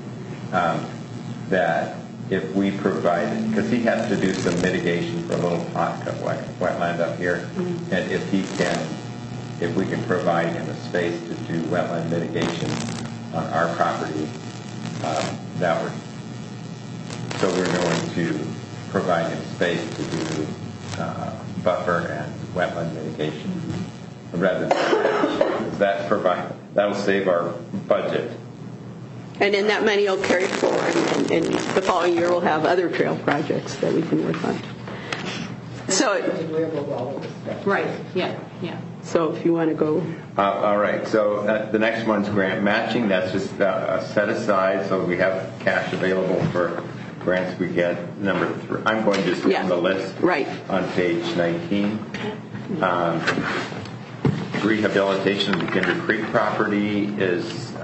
That if we provided, because he has to do some mitigation for a little pocket wetland up here, and if we can provide him a space to do wetland mitigation on our property, that would. So we're going to provide him space to do buffer and wetland mitigation rather than that'll save our budget. And then that money will carry forward, and the following year we'll have other trail projects that we can work on. So, Right. Yeah. Yeah. so if you want to go, All right, so the next one's grant matching. That's just a set aside, so we have cash available for grants we get. Number 3, I'm going just Yeah. on the list Right. on page 19. Rehabilitation of the Kinder Creek property is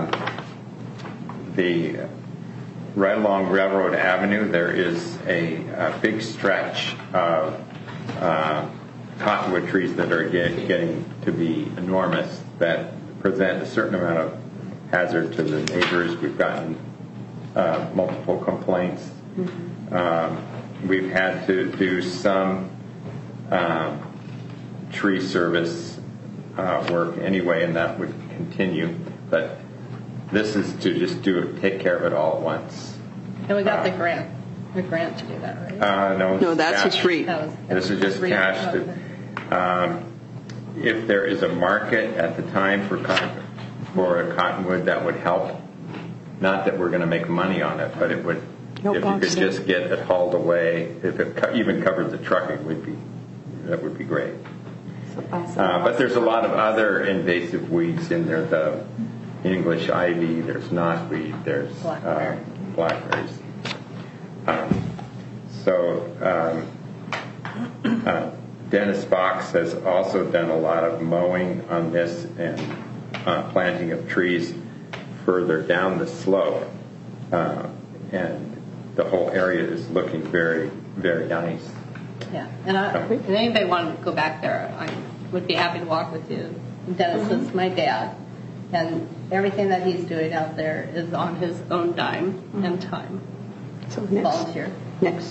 the right along Railroad Avenue. There is a big stretch of cottonwood trees that are getting to be enormous that present a certain amount of hazard to the neighbors. We've gotten multiple complaints. We've had to do some tree service work anyway, and that would continue. But this is to just take care of it all at once. And we got the grant to do that, right? No, that's cash. a free. This is just free. cash. Okay. If there is a market at the time for a cottonwood, that would help. Not that we're going to make money on it, but it would. Help if you could offset. just get it hauled away, if it even covered the trucking, that would be great. But there's a lot of other invasive weeds in there. The English ivy, there's knotweed, there's blackberries. Dennis Fox has also done a lot of mowing on this and planting of trees further down the slope. And the whole area is looking very, very nice. Yeah. And if anybody wanted to go back there, I would be happy to walk with you. Dennis is my dad. And everything that he's doing out there is on his own dime and time. so next. Volunteer. Next.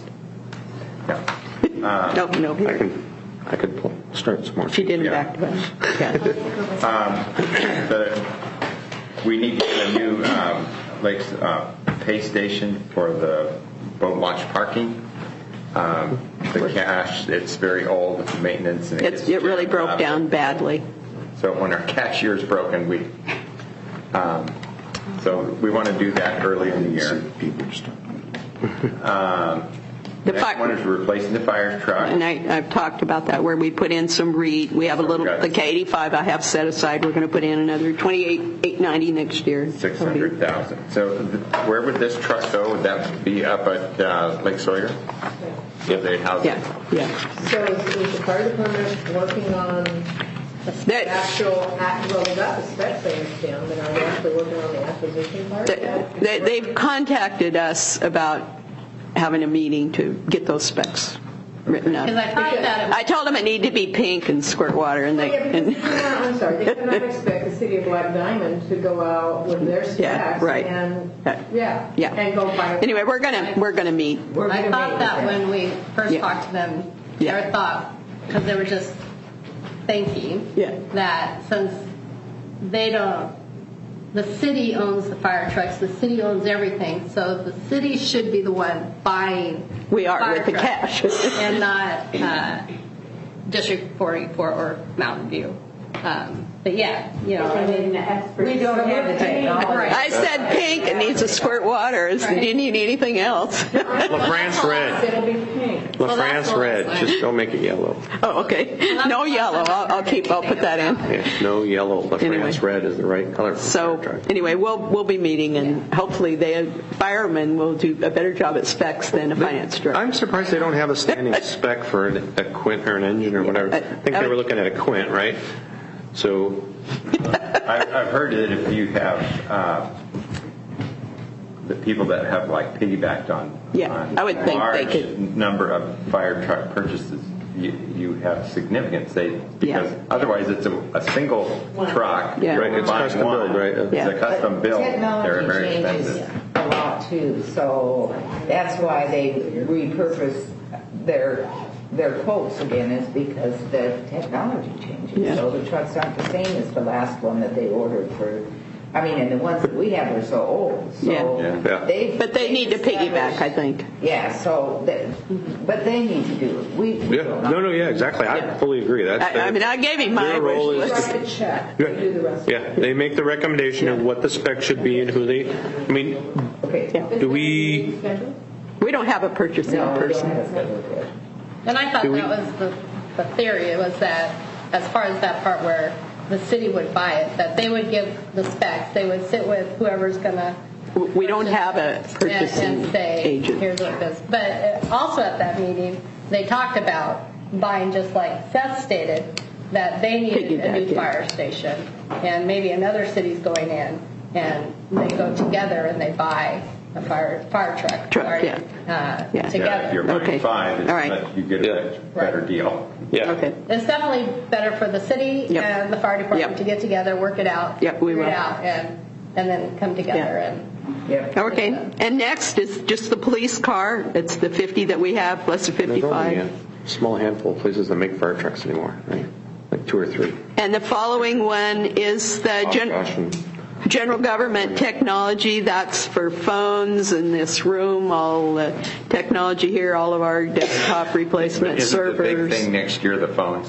Yeah. No, here. I could start some more. She did it Yeah. back to back. Yeah. We need to get a new lakes pay station for the boat launch parking. The cash, it's very old with the maintenance. And It really broke down badly. So when our cashier's broken, so we want to do that early in the year. Next one is replacing the fire truck. And I've talked about that, where we put in some reed. We have a little, the K-85 I have set aside. We're going to put in another $28,890 next year. $600,000. So where would this truck go? Would that be up at Lake Sawyer? Yeah, they house it. Yeah. So is the fire department working on the actual, well, they got the specs, I understand, but are they actually working on the acquisition part? They've contacted us about having a meeting to get those specs written up. Because I thought that I told them it needed to be pink and squirt water, and I'm sorry, they cannot expect the city of Black Diamond to go out with their specs Yeah, right. and Yeah. and go buy. Anyway, we're gonna meet. I thought that when we first talked to them, their thought, because they were just thinking that since the city owns the fire trucks, the city owns everything, so the city should be the one buying We are fire with the trucks cash. and not District 44 or Mountain View. But yeah, I mean, we don't have the technology. Right. I said pink, it needs to squirt water. Do you need anything else? LaFrance red. It'll be pink. LaFrance red. Just don't make it yellow. Oh, okay. No yellow. I'll put that in. Yeah, no yellow. LaFrance red is the right color. So anyway, we'll be meeting, and hopefully the firemen will do a better job at specs than a finance director. I'm surprised they don't have a standing spec for a quint or an engine or whatever. I think they were looking at a quint, right? So I've heard that if you have the people that have like piggybacked on I would think large they could number of fire truck purchases, you have significant savings because otherwise it's a single truck. Yeah. Right, it's buying custom one. build, right? It's a custom build. They're Technology very changes expensive. a lot too, so that's why they repurpose their quotes again, is because the technology changes. Yeah. So the trucks aren't the same as the last one that they ordered for. I mean, and the ones that we have are so old. So Yeah. But they need to piggyback, I think. Yeah. So, but they need to do it. Yeah, exactly. I fully agree. I gave him my their role wish is list. Write the check. They do the rest. Yeah, they make the recommendation of what the spec should be and who they. I mean, Okay. do we? We don't have a purchasing No, we don't person. have a schedule for it. and I thought that was the theory. It was that as far as that part where the city would buy it, that they would give the specs. They would sit with whoever's going to. We don't have a purchasing and say, agent. Here's what it is. But also at that meeting, they talked about buying, just like Seth stated, that they needed a new fire station, and maybe another city's going in, and they go together and they buy a fire truck. Together. If you're buying 5, All right. you get a better deal. Yeah. Okay. It's definitely better for the city and the fire department to get together, work it out, we will. figure it out, and then come together and. Okay. And next is just the police car. It's the 50 that we have plus the There's 55. only a small handful of places that make fire trucks anymore, right? Like 2 or 3. And the following one is the general government technology. That's for phones in this room, all the technology here, all of our desktop replacement servers. Isn't the big thing next year the phones?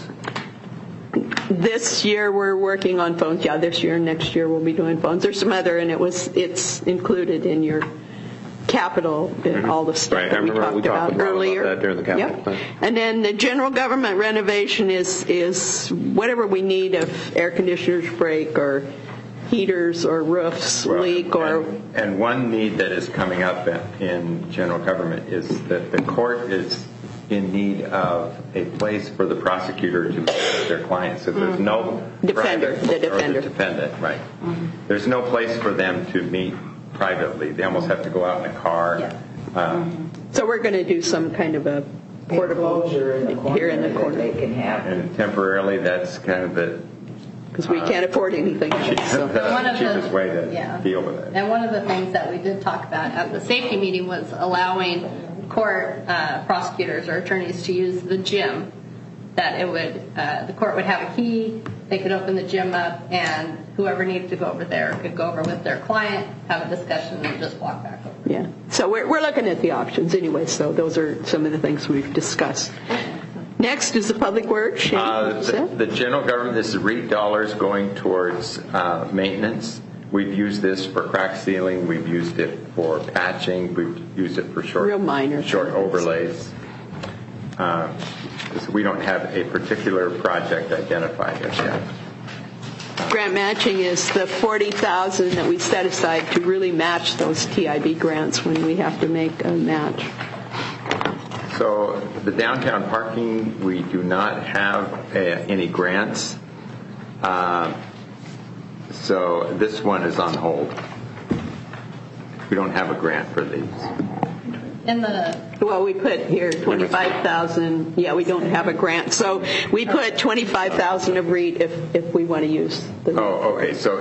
This year we're working on phones. Yeah, this year and next year we'll be doing phones. There's some other, and it's included in your capital, all the stuff Right, that we I remember talked about earlier. About that during the capital plan. And then the general government renovation is whatever we need if air conditioners break or heaters or roofs leak or. And one need that is coming up in general government is that the court is in need of a place for the prosecutor to meet their clients. So there's no Defender, private- the or defender. defendant, right. There's no place for them to meet privately. They almost have to go out in a car. So we're going to do some kind of a portable Enclosure in the corner here in the that corner they can have. And temporarily, that's kind of the because we can't afford anything. So. cheapest way to deal with it. And one of the things that we did talk about at the safety meeting was allowing court prosecutors or attorneys to use the gym. That it would, the court would have a key, they could open the gym up, and whoever needed to go over there could go over with their client, have a discussion, and just walk back over. Yeah. So we're looking at the options anyway. So those are some of the things we've discussed. Next is the public works. The general government, this is REIT dollars going towards maintenance. We've used this for crack sealing. We've used it for patching. We've used it for short overlays. So we don't have a particular project identified as yet. Grant matching is the $40,000 that we set aside to really match those TIB grants when we have to make a match. So the downtown parking, we do not have any grants. So this one is on hold. We don't have a grant for these. Well, we put here $25,000. Yeah, we don't have a grant, so we put $25,000 of REIT if we want to use the. Oh, okay. So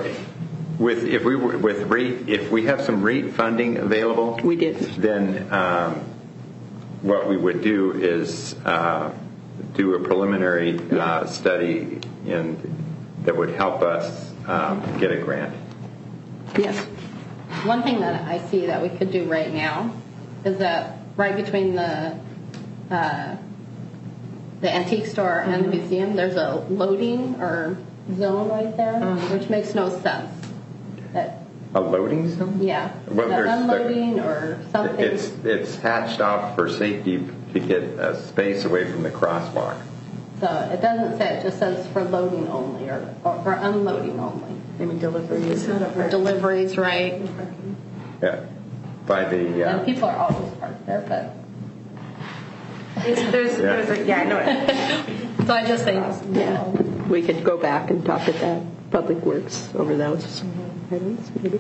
if we have some REIT funding available, we did. Then what we would do is do a preliminary study that would help us get a grant. Yes. One thing that I see that we could do right now is that right between the antique store and the museum, there's a loading or zone right there, which makes no sense. A loading zone? Yeah, Well, the there's unloading or something. It's hatched off for safety to get a space away from the crosswalk. So it doesn't say, it just says for loading only or for unloading only. I mean, deliveries. For deliveries, right? Yeah. By the... And people are always parked there, but... I know it. So I just think, Yeah. We could go back and talk at that Public Works over those items, maybe.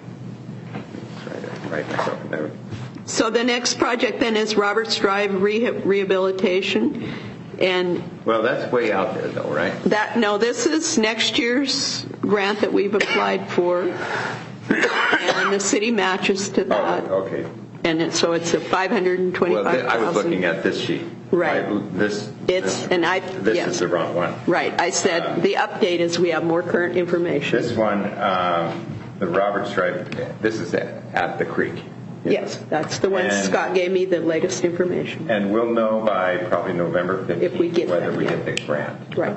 Write myself a note. So the next project then is Roberts Drive rehabilitation. And Well, that's way out there, though, right? this is next year's grant that we've applied for. And the city matches to that. Oh, okay. And so it's a $525,000. Well, I was looking at this sheet. Right. This This is the wrong one. Right. I said the update is we have more current information. This one, the Roberts Drive, this is at the creek. Yes, that's the one And- Scott gave me the latest information. And we'll know by probably November 15th If we get whether that, we yeah. get the grant. Right.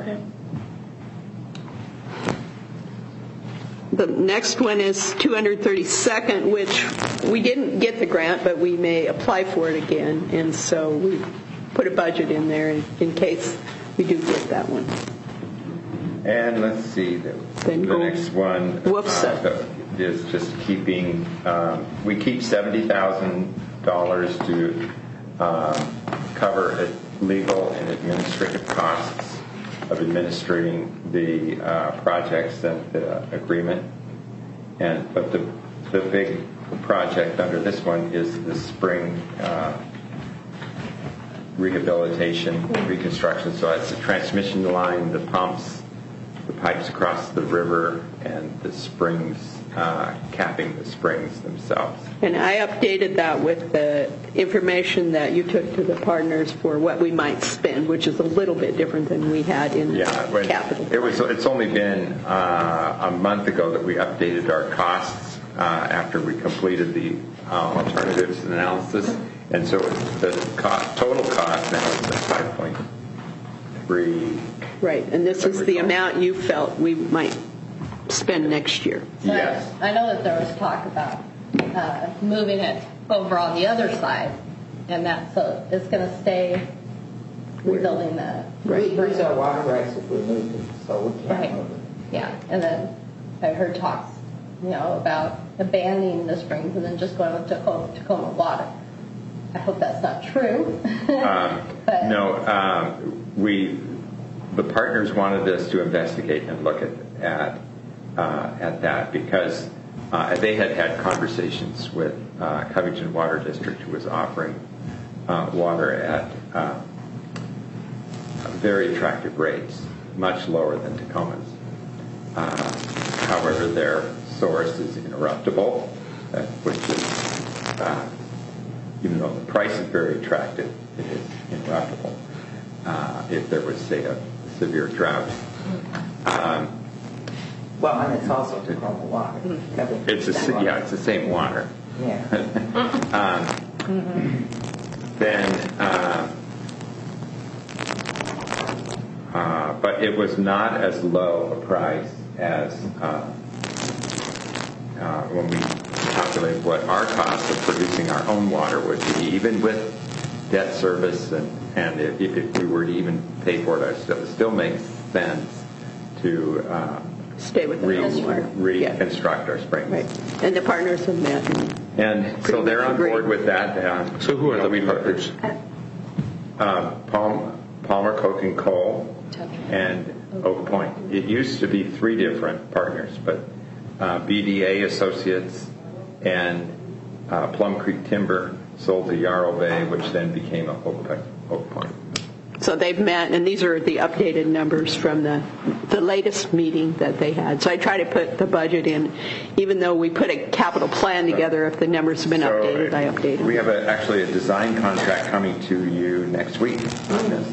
The next one is 232nd, which we didn't get the grant, but we may apply for it again. And so we put a budget in there in case we do get that one. And let's see, the go- next one Whoops. is just keeping, we keep $70,000 to cover legal and administrative costs of administering the projects and the agreement. But the big project under this one is the spring rehabilitation, reconstruction. So it's the transmission line, the pumps, the pipes across the river, and the springs, capping the springs themselves. And I updated that with the information that you took to the partners for what we might spend, which is a little bit different than we had in capital. It's only been a month ago that we updated our costs after we completed the alternatives analysis, and so the total cost now is at 5.3. Right, and this is the amount you felt we might spend next year. Yes. I know that there was talk about moving it over on the other side, and that so it's going to stay rebuilding the We lose our water rights if we move it, so we can't right. move it. Yeah, and then I heard talks, about abandoning the springs and then just going with Tacoma Water. I hope that's not true. But, No, the partners wanted us to investigate and look at that because they had conversations with Covington Water District, who was offering water at very attractive rates, much lower than Tacoma's. However, their source is interruptible, which is, even though the price is very attractive, it is interruptible if there was, say, a severe drought. Well, and it's also Tacoma water. It's the same water. Yeah. But it was not as low a price as when we calculated what our cost of producing our own water would be, even with debt service, and if we were to even pay for it, it still makes sense to Stay with the reconstruct our springs. Right, and the partners have met. And so they're on board with that. So who are the partners? Palmer, Coke and Coal, and Oak Point. It used to be 3 different partners, but BDA Associates and Plum Creek Timber sold to Yarrow Bay, which then became Oak Point. So they've met, and these are the updated numbers from the latest meeting that they had. So I try to put the budget in, even though we put a capital plan together. If the numbers have been updated, I update them. We have actually a design contract coming to you next week on this.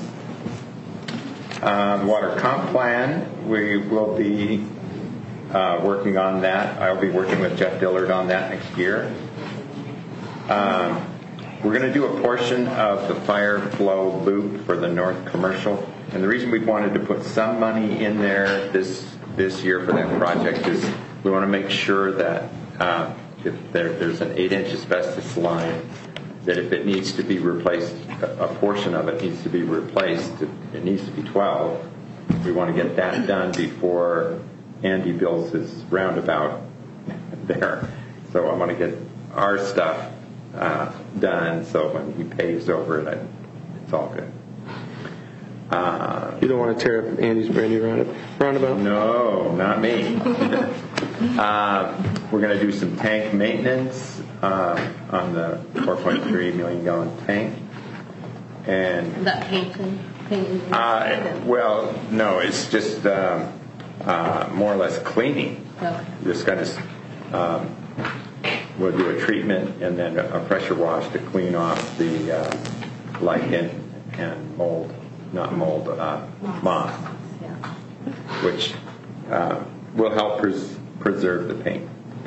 The water comp plan, we will be working on that. I'll be working with Jeff Dillard on that next year. We're going to do a portion of the fire flow loop for the North Commercial. And the reason we wanted to put some money in there this year for that project is we want to make sure that if there's an 8-inch asbestos line, that if it needs to be replaced, a portion of it needs to be replaced, it needs to be 12. We want to get that done before Andy builds his roundabout there. So I want to get our stuff done so when he paves over it, it's all good. You don't want to tear up Andy's brand new roundabout? No, not me. We're going to do some tank maintenance on the 4.3 million gallon tank. And Is that painting? well, no, it's just more or less cleaning. Okay. Just kind of we'll do a treatment and then a pressure wash to clean off the lichen and mold, not mold, moss, which will help preserve the paint.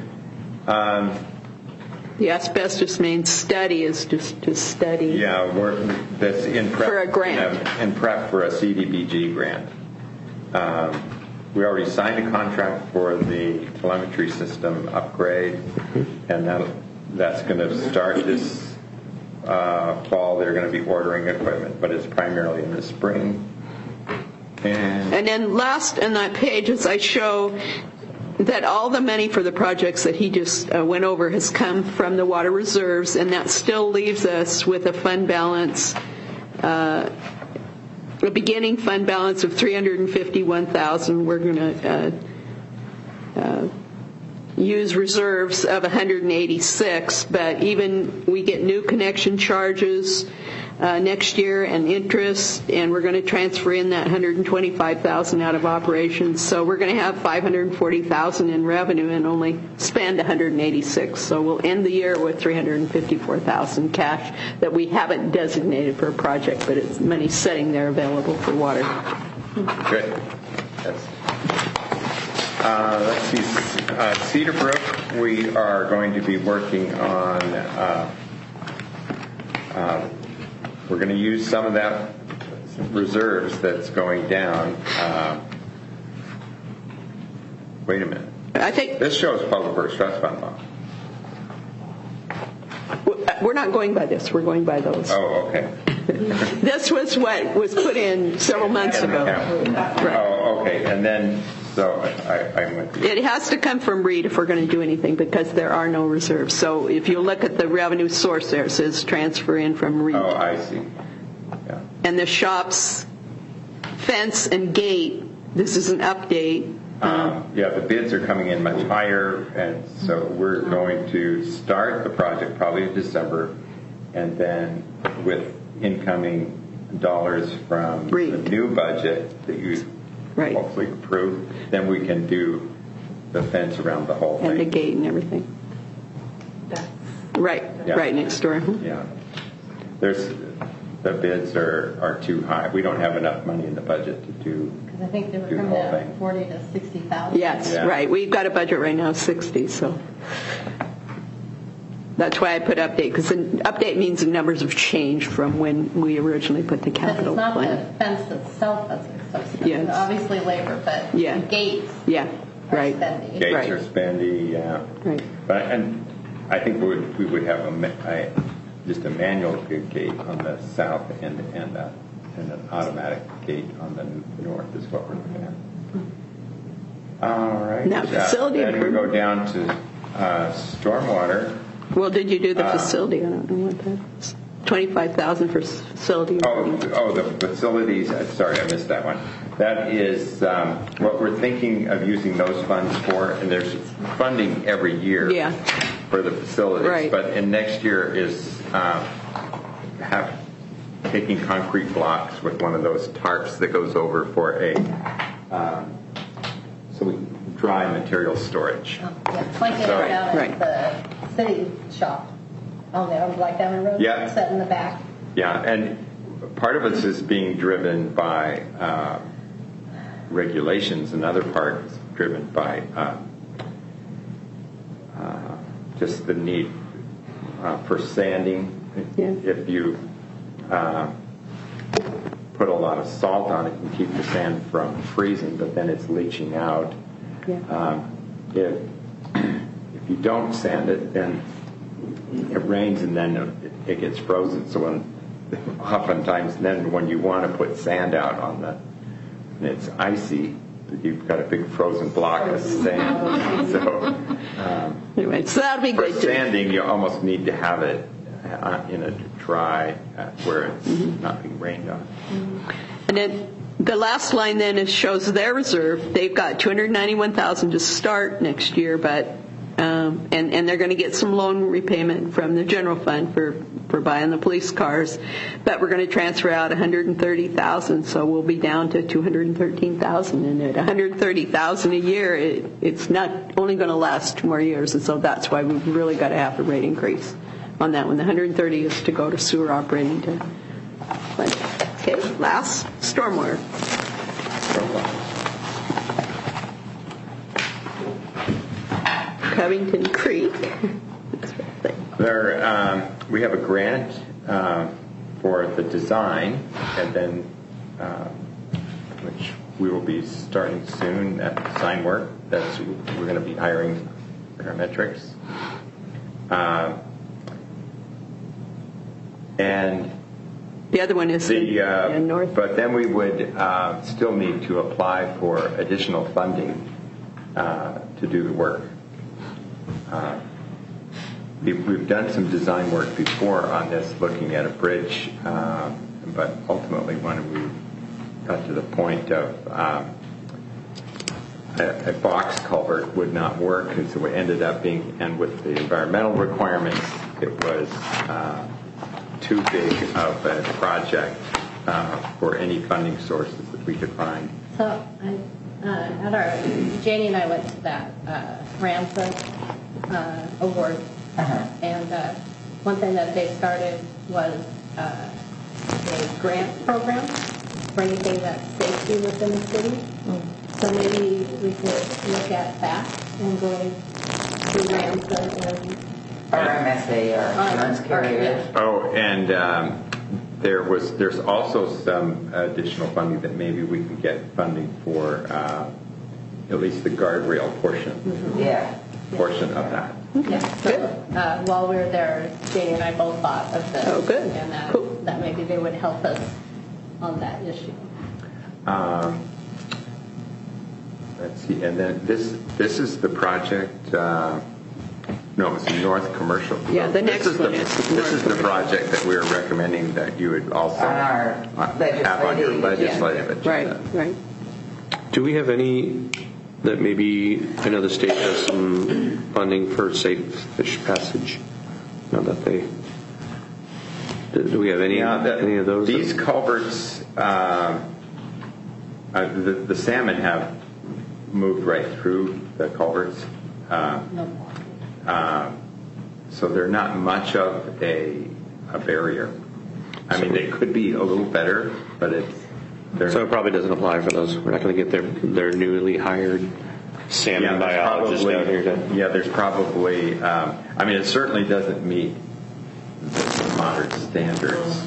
The asbestos main study is just to study. Yeah, that's in prep For a grant. In prep for a CDBG grant. We already signed a contract for the telemetry system upgrade, and that's going to start this fall. They're going to be ordering equipment, but it's primarily in the spring. And then last on that page is I show that all the money for the projects that he just went over has come from the water reserves, and that still leaves us with a fund balance, a beginning fund balance of $351,000. We're going to use reserves of $186, but even we get new connection charges next year and interest, and we're going to transfer in that $125,000 out of operations. So we're going to have $540,000 in revenue and only spend $186. So we'll end the year with $354,000 cash that we haven't designated for a project, but it's money sitting there available for water. Good. Let's see. Cedar Brook, we are going to be working on. We're going to use some of that reserves that's going down. Wait a minute. I think This shows Public Works Trust Fund law. we're not going by this. We're going by those. Oh, okay. This was what was put in several months ago. Right. Oh, okay. And then, so I'm with you. It has to come from REIT if we're going to do anything because there are no reserves. So if you look at the revenue source there, it says transfer in from REIT. Oh, I see. Yeah. And the shop's fence and gate, this is an update. Yeah, the bids are coming in much higher, and so we're going to start the project probably in December, and then with incoming dollars from REIT. the new budget that you Right. hopefully approve, then we can do the fence around the whole thing. And the gate and everything. Right, Yeah. right next door. Yeah. The bids are too high. We don't have enough money in the budget to do. Because I think they were Do the coming whole at thing. 40 to 60,000. Yes, Yeah. right. We've got a budget right now of 60, so. That's why I put update, because update means the numbers have changed from when we originally put the Because capital it's not plan. the fence itself that's expensive. Yes. Obviously labor, but Yeah. the gates Yeah, are right. spendy. Gates Right. are spendy, yeah. Right. And I think we would have just a manual gate on the south end and an automatic gate on the north is what we're looking at. All right. Now, facility Then we go improvement. down to stormwater. Well, did you do the facility? I don't know what that is. 25,000 for facility. Oh, the facilities. Sorry, I missed that one. That is what we're thinking of using those funds for, and there's funding every year Yeah. for the facilities. Right. But in next year is taking concrete blocks with one of those tarps that goes over for a dry material storage. Oh, yeah. It's like they Sorry. were down Right. at the city shop on Black Diamond Road. Yeah. Set in the back. Yeah, and part of it is being driven by regulations. Another part is driven by just the need for sanding if you put a lot of salt on it and keep the sand from freezing, but then it's leaching out. If you don't sand it, then it rains and then it gets frozen. So oftentimes then when you want to put sand out on and it's icy, you've got a big frozen block of sand. Anyway, so that'll be for good. Sanding, you almost need to have it in a dry where it's not being rained on. And then the last line then shows their reserve. They've got $291,000 to start next year, but and they're going to get some loan repayment from the general fund for buying the police cars, but we're going to transfer out $130,000, so we'll be down to $213,000. And at $130,000 a year, it's not only going to last 2 more years, and so that's why we've really got to have a rate increase on that one. The $130 is to go to sewer operating to. Okay, last stormwater. Covington Creek. We have a grant for the design, and then which we will be starting soon. That design work. We're going to be hiring parametrics, and the other one is in North. But then we would still need to apply for additional funding to do the work. We've done some design work before on this, looking at a bridge, but ultimately when we got to the point of a box culvert would not work, and so it ended up being, and with the environmental requirements, it was too big of a project for any funding sources that we could find. So Janie and I went to that Ramsey award, and one thing that they started was a grant program for anything that's safety within the city. So maybe we could look at that and going to Ramsey and RMSA or insurance carriers. Oh, and there's also some additional funding that maybe we can get funding for at least the guardrail portion. Portion of that. Yeah. So, while we were there, Janie and I both thought of this. Oh, good. And that maybe they would help us on that issue. Let's see, and then this is the project. No, it's North Commercial. Yeah, the next one is this is the project that we're recommending that you would also have on your legislative agenda. Right. Do we have any that maybe, I know the state has some funding for safe fish passage. Now that do we have any of those? These culverts, the salmon have moved right through the culverts. So they're not much of a barrier. I mean, they could be a little better, but so it probably doesn't apply for those. We're not going to get their newly hired salmon biologists down here. There's probably. I mean, it certainly doesn't meet the modern standards,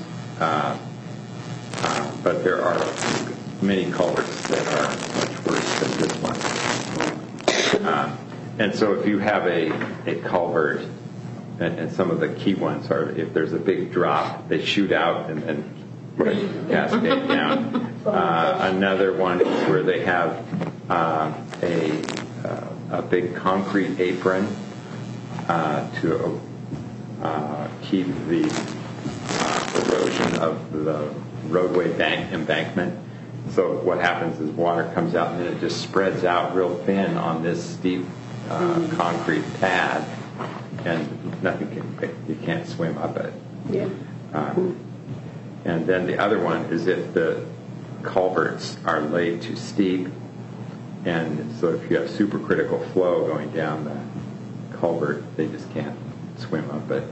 but there are many culverts that are much worse than this one. And so if you have a culvert, and some of the key ones are if there's a big drop, they shoot out and then cascade down. Another one is where they have a big concrete apron to keep the erosion of the roadway embankment. So what happens is water comes out and then it just spreads out real thin on this steep concrete pad, and you can't swim up it. And then the other one is if the culverts are laid too steep, and so if you have supercritical flow going down the culvert, they just can't swim up it.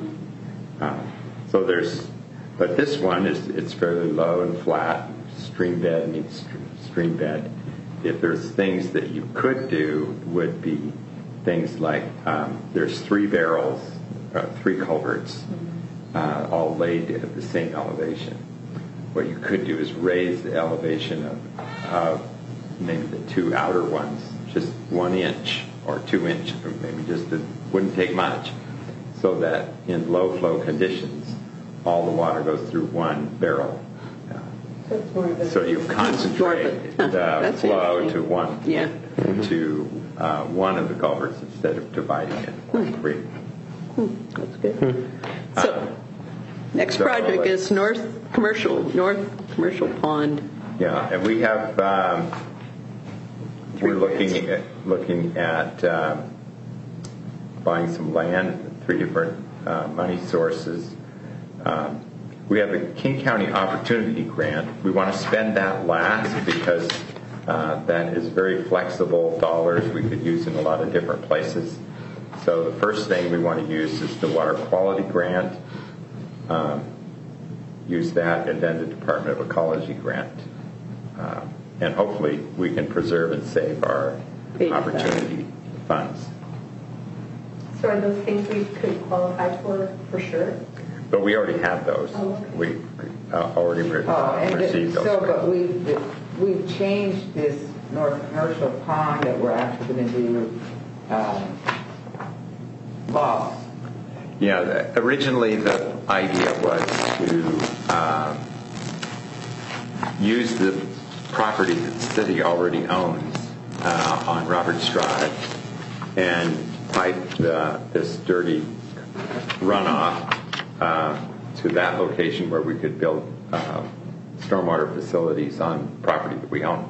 But this one it's fairly low and flat. Stream bed meets stream bed. If there's things that you could do, would be things like there's 3 barrels, 3 culverts, all laid at the same elevation. What you could do is raise the elevation of maybe the two outer ones just 1 inch or 2 inch, or maybe just it wouldn't take much, so that in low flow conditions, all the water goes through one barrel. So you concentrate the flow to one of the culverts instead of dividing it like 3. That's good. So next project is North Commercial Pond. Yeah, and we have we're looking at buying some land, 3 different money sources. We have a King County Opportunity Grant. We want to spend that last because that is very flexible dollars we could use in a lot of different places. So the first thing we want to use is the Water Quality Grant. Use that, and then the Department of Ecology grant. And hopefully we can preserve and save our opportunity funds. So are those things we could qualify for sure? But we already have those. Oh, okay. We already received those. So, but we've changed this North Commercial Pond that we're actually going to do loss. Yeah, originally the idea was to use the property that the city already owns on Roberts Drive and pipe this dirty runoff to that location where we could build stormwater facilities on property that we own.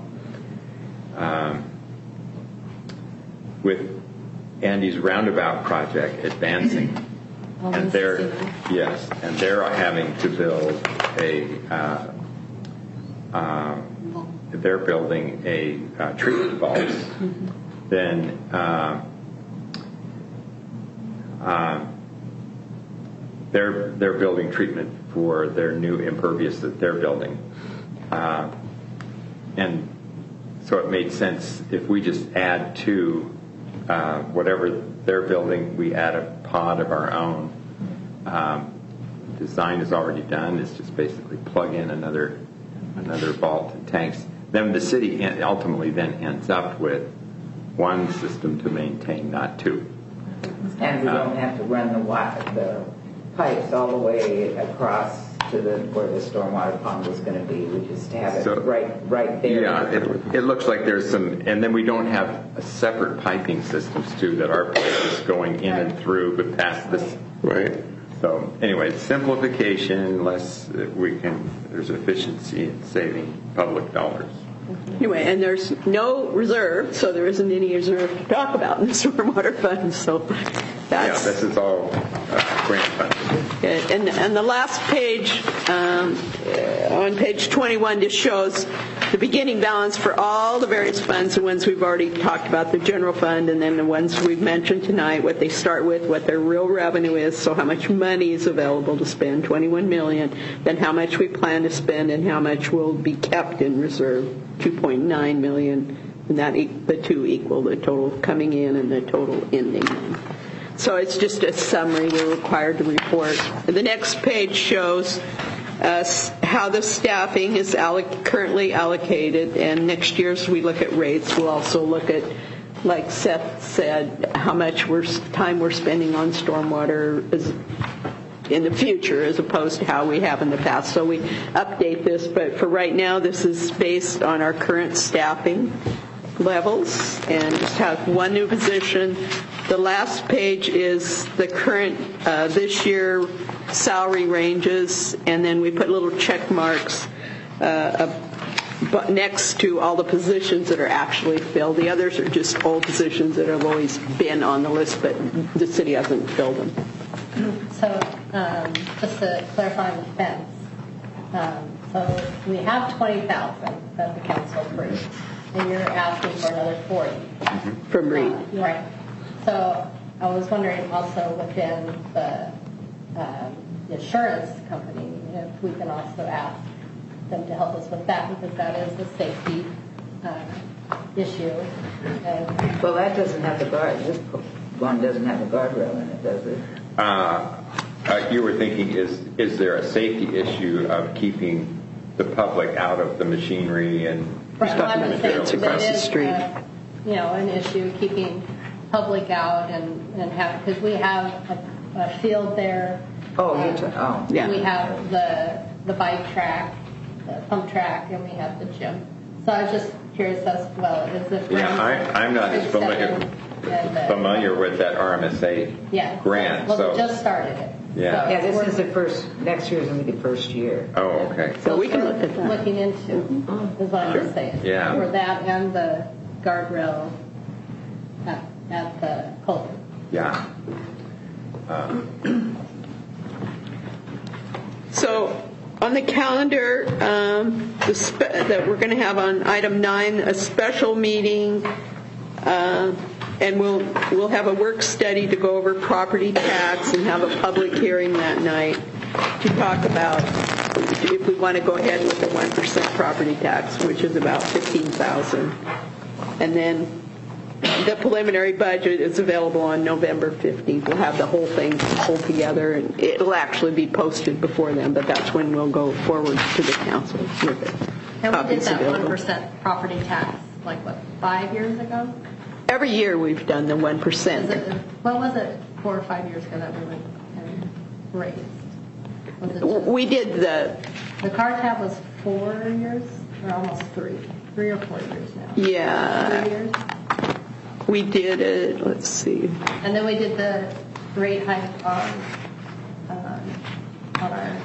With Andy's roundabout project advancing, and they're having to build they're building a treatment vault. Then they're building treatment for their new impervious that they're building, and so it made sense if we just add to whatever they're building, we add a pod of our own. Design is already done. It's just basically plug in another vault and tanks. Then the city ultimately then ends up with one system to maintain, not 2. And we don't have to run the pipes all the way across to where the stormwater pond was going to be. We just have it right there. Yeah, it looks like there's some, and then we don't have a separate piping systems too that our pipe is going in and through, but past this. Right. So anyway, simplification, there's efficiency in saving public dollars. Anyway, and there's no reserve, so there isn't any reserve to talk about in the stormwater fund. So that's this is all grant funded. And the last page, on page 21, just shows the beginning balance for all the various funds, the ones we've already talked about, the general fund, and then the ones we've mentioned tonight, what they start with, what their real revenue is, so how much money is available to spend, $21 million, then how much we plan to spend and how much will be kept in reserve, $2.9 million, and that the two equal the total coming in and the total ending. So it's just a summary we're required to report. And the next page shows us how the staffing is currently allocated, and next year as we look at rates, we'll also look at, like Seth said, how much time we're spending on stormwater in the future as opposed to how we have in the past. So we update this, but for right now this is based on our current staffing levels and just have one new position. The last page is the current this year salary ranges, and then we put little check marks next to all the positions that are actually filled. The others are just old positions that have always been on the list, but the city hasn't filled them. So just to clarify the fence, so we have $20,000 that the council approved, and you're asking for another $40,000 from Reed. Right. So I was wondering also within the insurance company if we can also ask them to help us with that, because that is a safety issue. Well, that doesn't have the guard. This one doesn't have a guardrail in it, does it? you were thinking, is there a safety issue of keeping the public out of the machinery and I would materials say across that the is, street? an issue keeping public out and have, because we have a field there. Yeah. We have the bike track, the pump track, and we have the gym. So I was just curious as well as if I'm not as familiar with that RMSA grant. Well, so we just started it. Yeah. So Yeah, this is the first. Next year is going to be the first year. Oh, okay. So we can look at that. Looking into is what I'm saying. Yeah. For that and the guardrail at the culvert. Yeah. So on the calendar, that we're going to have on item 9, a special meeting, and we'll have a work study to go over property tax and have a public hearing that night to talk about if we want to go ahead with the 1% property tax, which is about $15,000. And then the preliminary budget is available on November 15th. We'll have the whole thing pulled together, and it'll actually be posted before then, but that's when we'll go forward to the council with it. And we did that 1% property tax, 5 years ago? Every year we've done the 1%. What was it 4 or 5 years ago that we went and raised? Was it We did the car tab was 4 years, or almost 3 or 4 years now. 3 years. We did it, let's see. And then we did the rate hike on our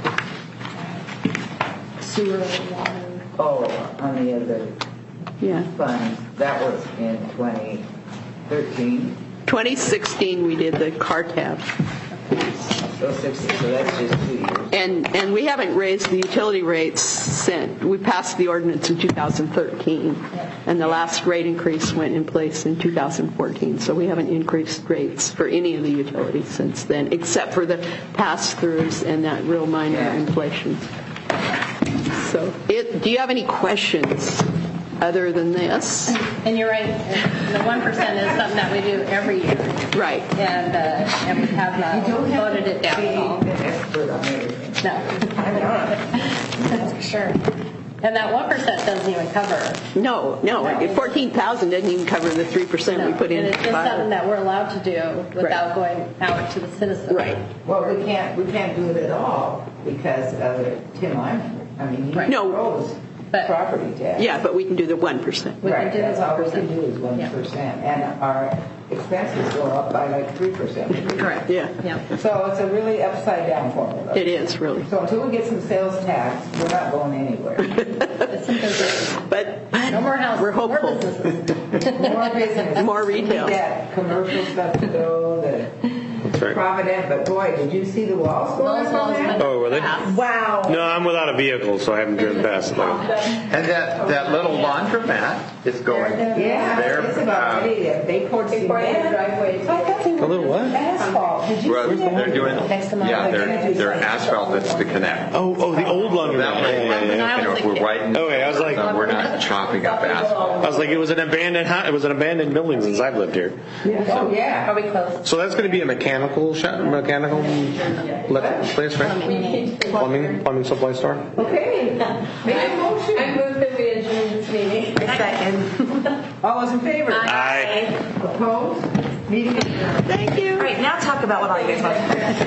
sewer and water. Oh, on the other funds. That was in 2013. 2016 we did the car tab. So 16, so that's just 2 years. And we haven't raised the utility rates since we passed the ordinance in 2013, and the last rate increase went in place in 2014. So we haven't increased rates for any of the utilities since then, except for the pass-throughs and that real minor inflation. So, do you have any questions other than this? And you're right. The 1% is something that we do every year. Right. And we have not voted it down at all. Expert on everything. No. That's for sure. And that 1% doesn't even cover. No. 14,000 doesn't even cover the 3% we put in. And it's just something that we're allowed to do without going out to the citizens. Right. Well, we can't do it at all because of Tim Lyman. I mean, he controls property tax. Yeah, but we can do the 1%. Right, that's all we can do is 1%. And our expenses go up by 3%. Correct. Yeah. So it's a really upside down formula. It is, really. So until we get some sales tax, we're not going anywhere. But no more houses. We're hopeful. More businesses. More business. More retail. We need that commercial stuff to go, That's right. Provident, but boy, did you see the walls going up on that? Oh, were they? Wow. No, I'm without a vehicle, so I haven't driven past them. And that little laundromat is going. Yeah, it's about ready. They poured cement. A little what? Asphalt. Did you see that? They're doing. They're asphalt that's to connect. Oh, the old That way, laundromat. if we're writing. Okay, I was like, we're not chopping up asphalt. I was like, it was an abandoned building since I've lived here. Oh, yeah. Are we close? So that's going to be a mechanical place, right? Plumbing supply store. Okay. Make a motion. I move that we adjourn this meeting. Second. All those in favor? Aye. Opposed? Meeting adjourned. Thank you. All right, now talk about what all you guys want.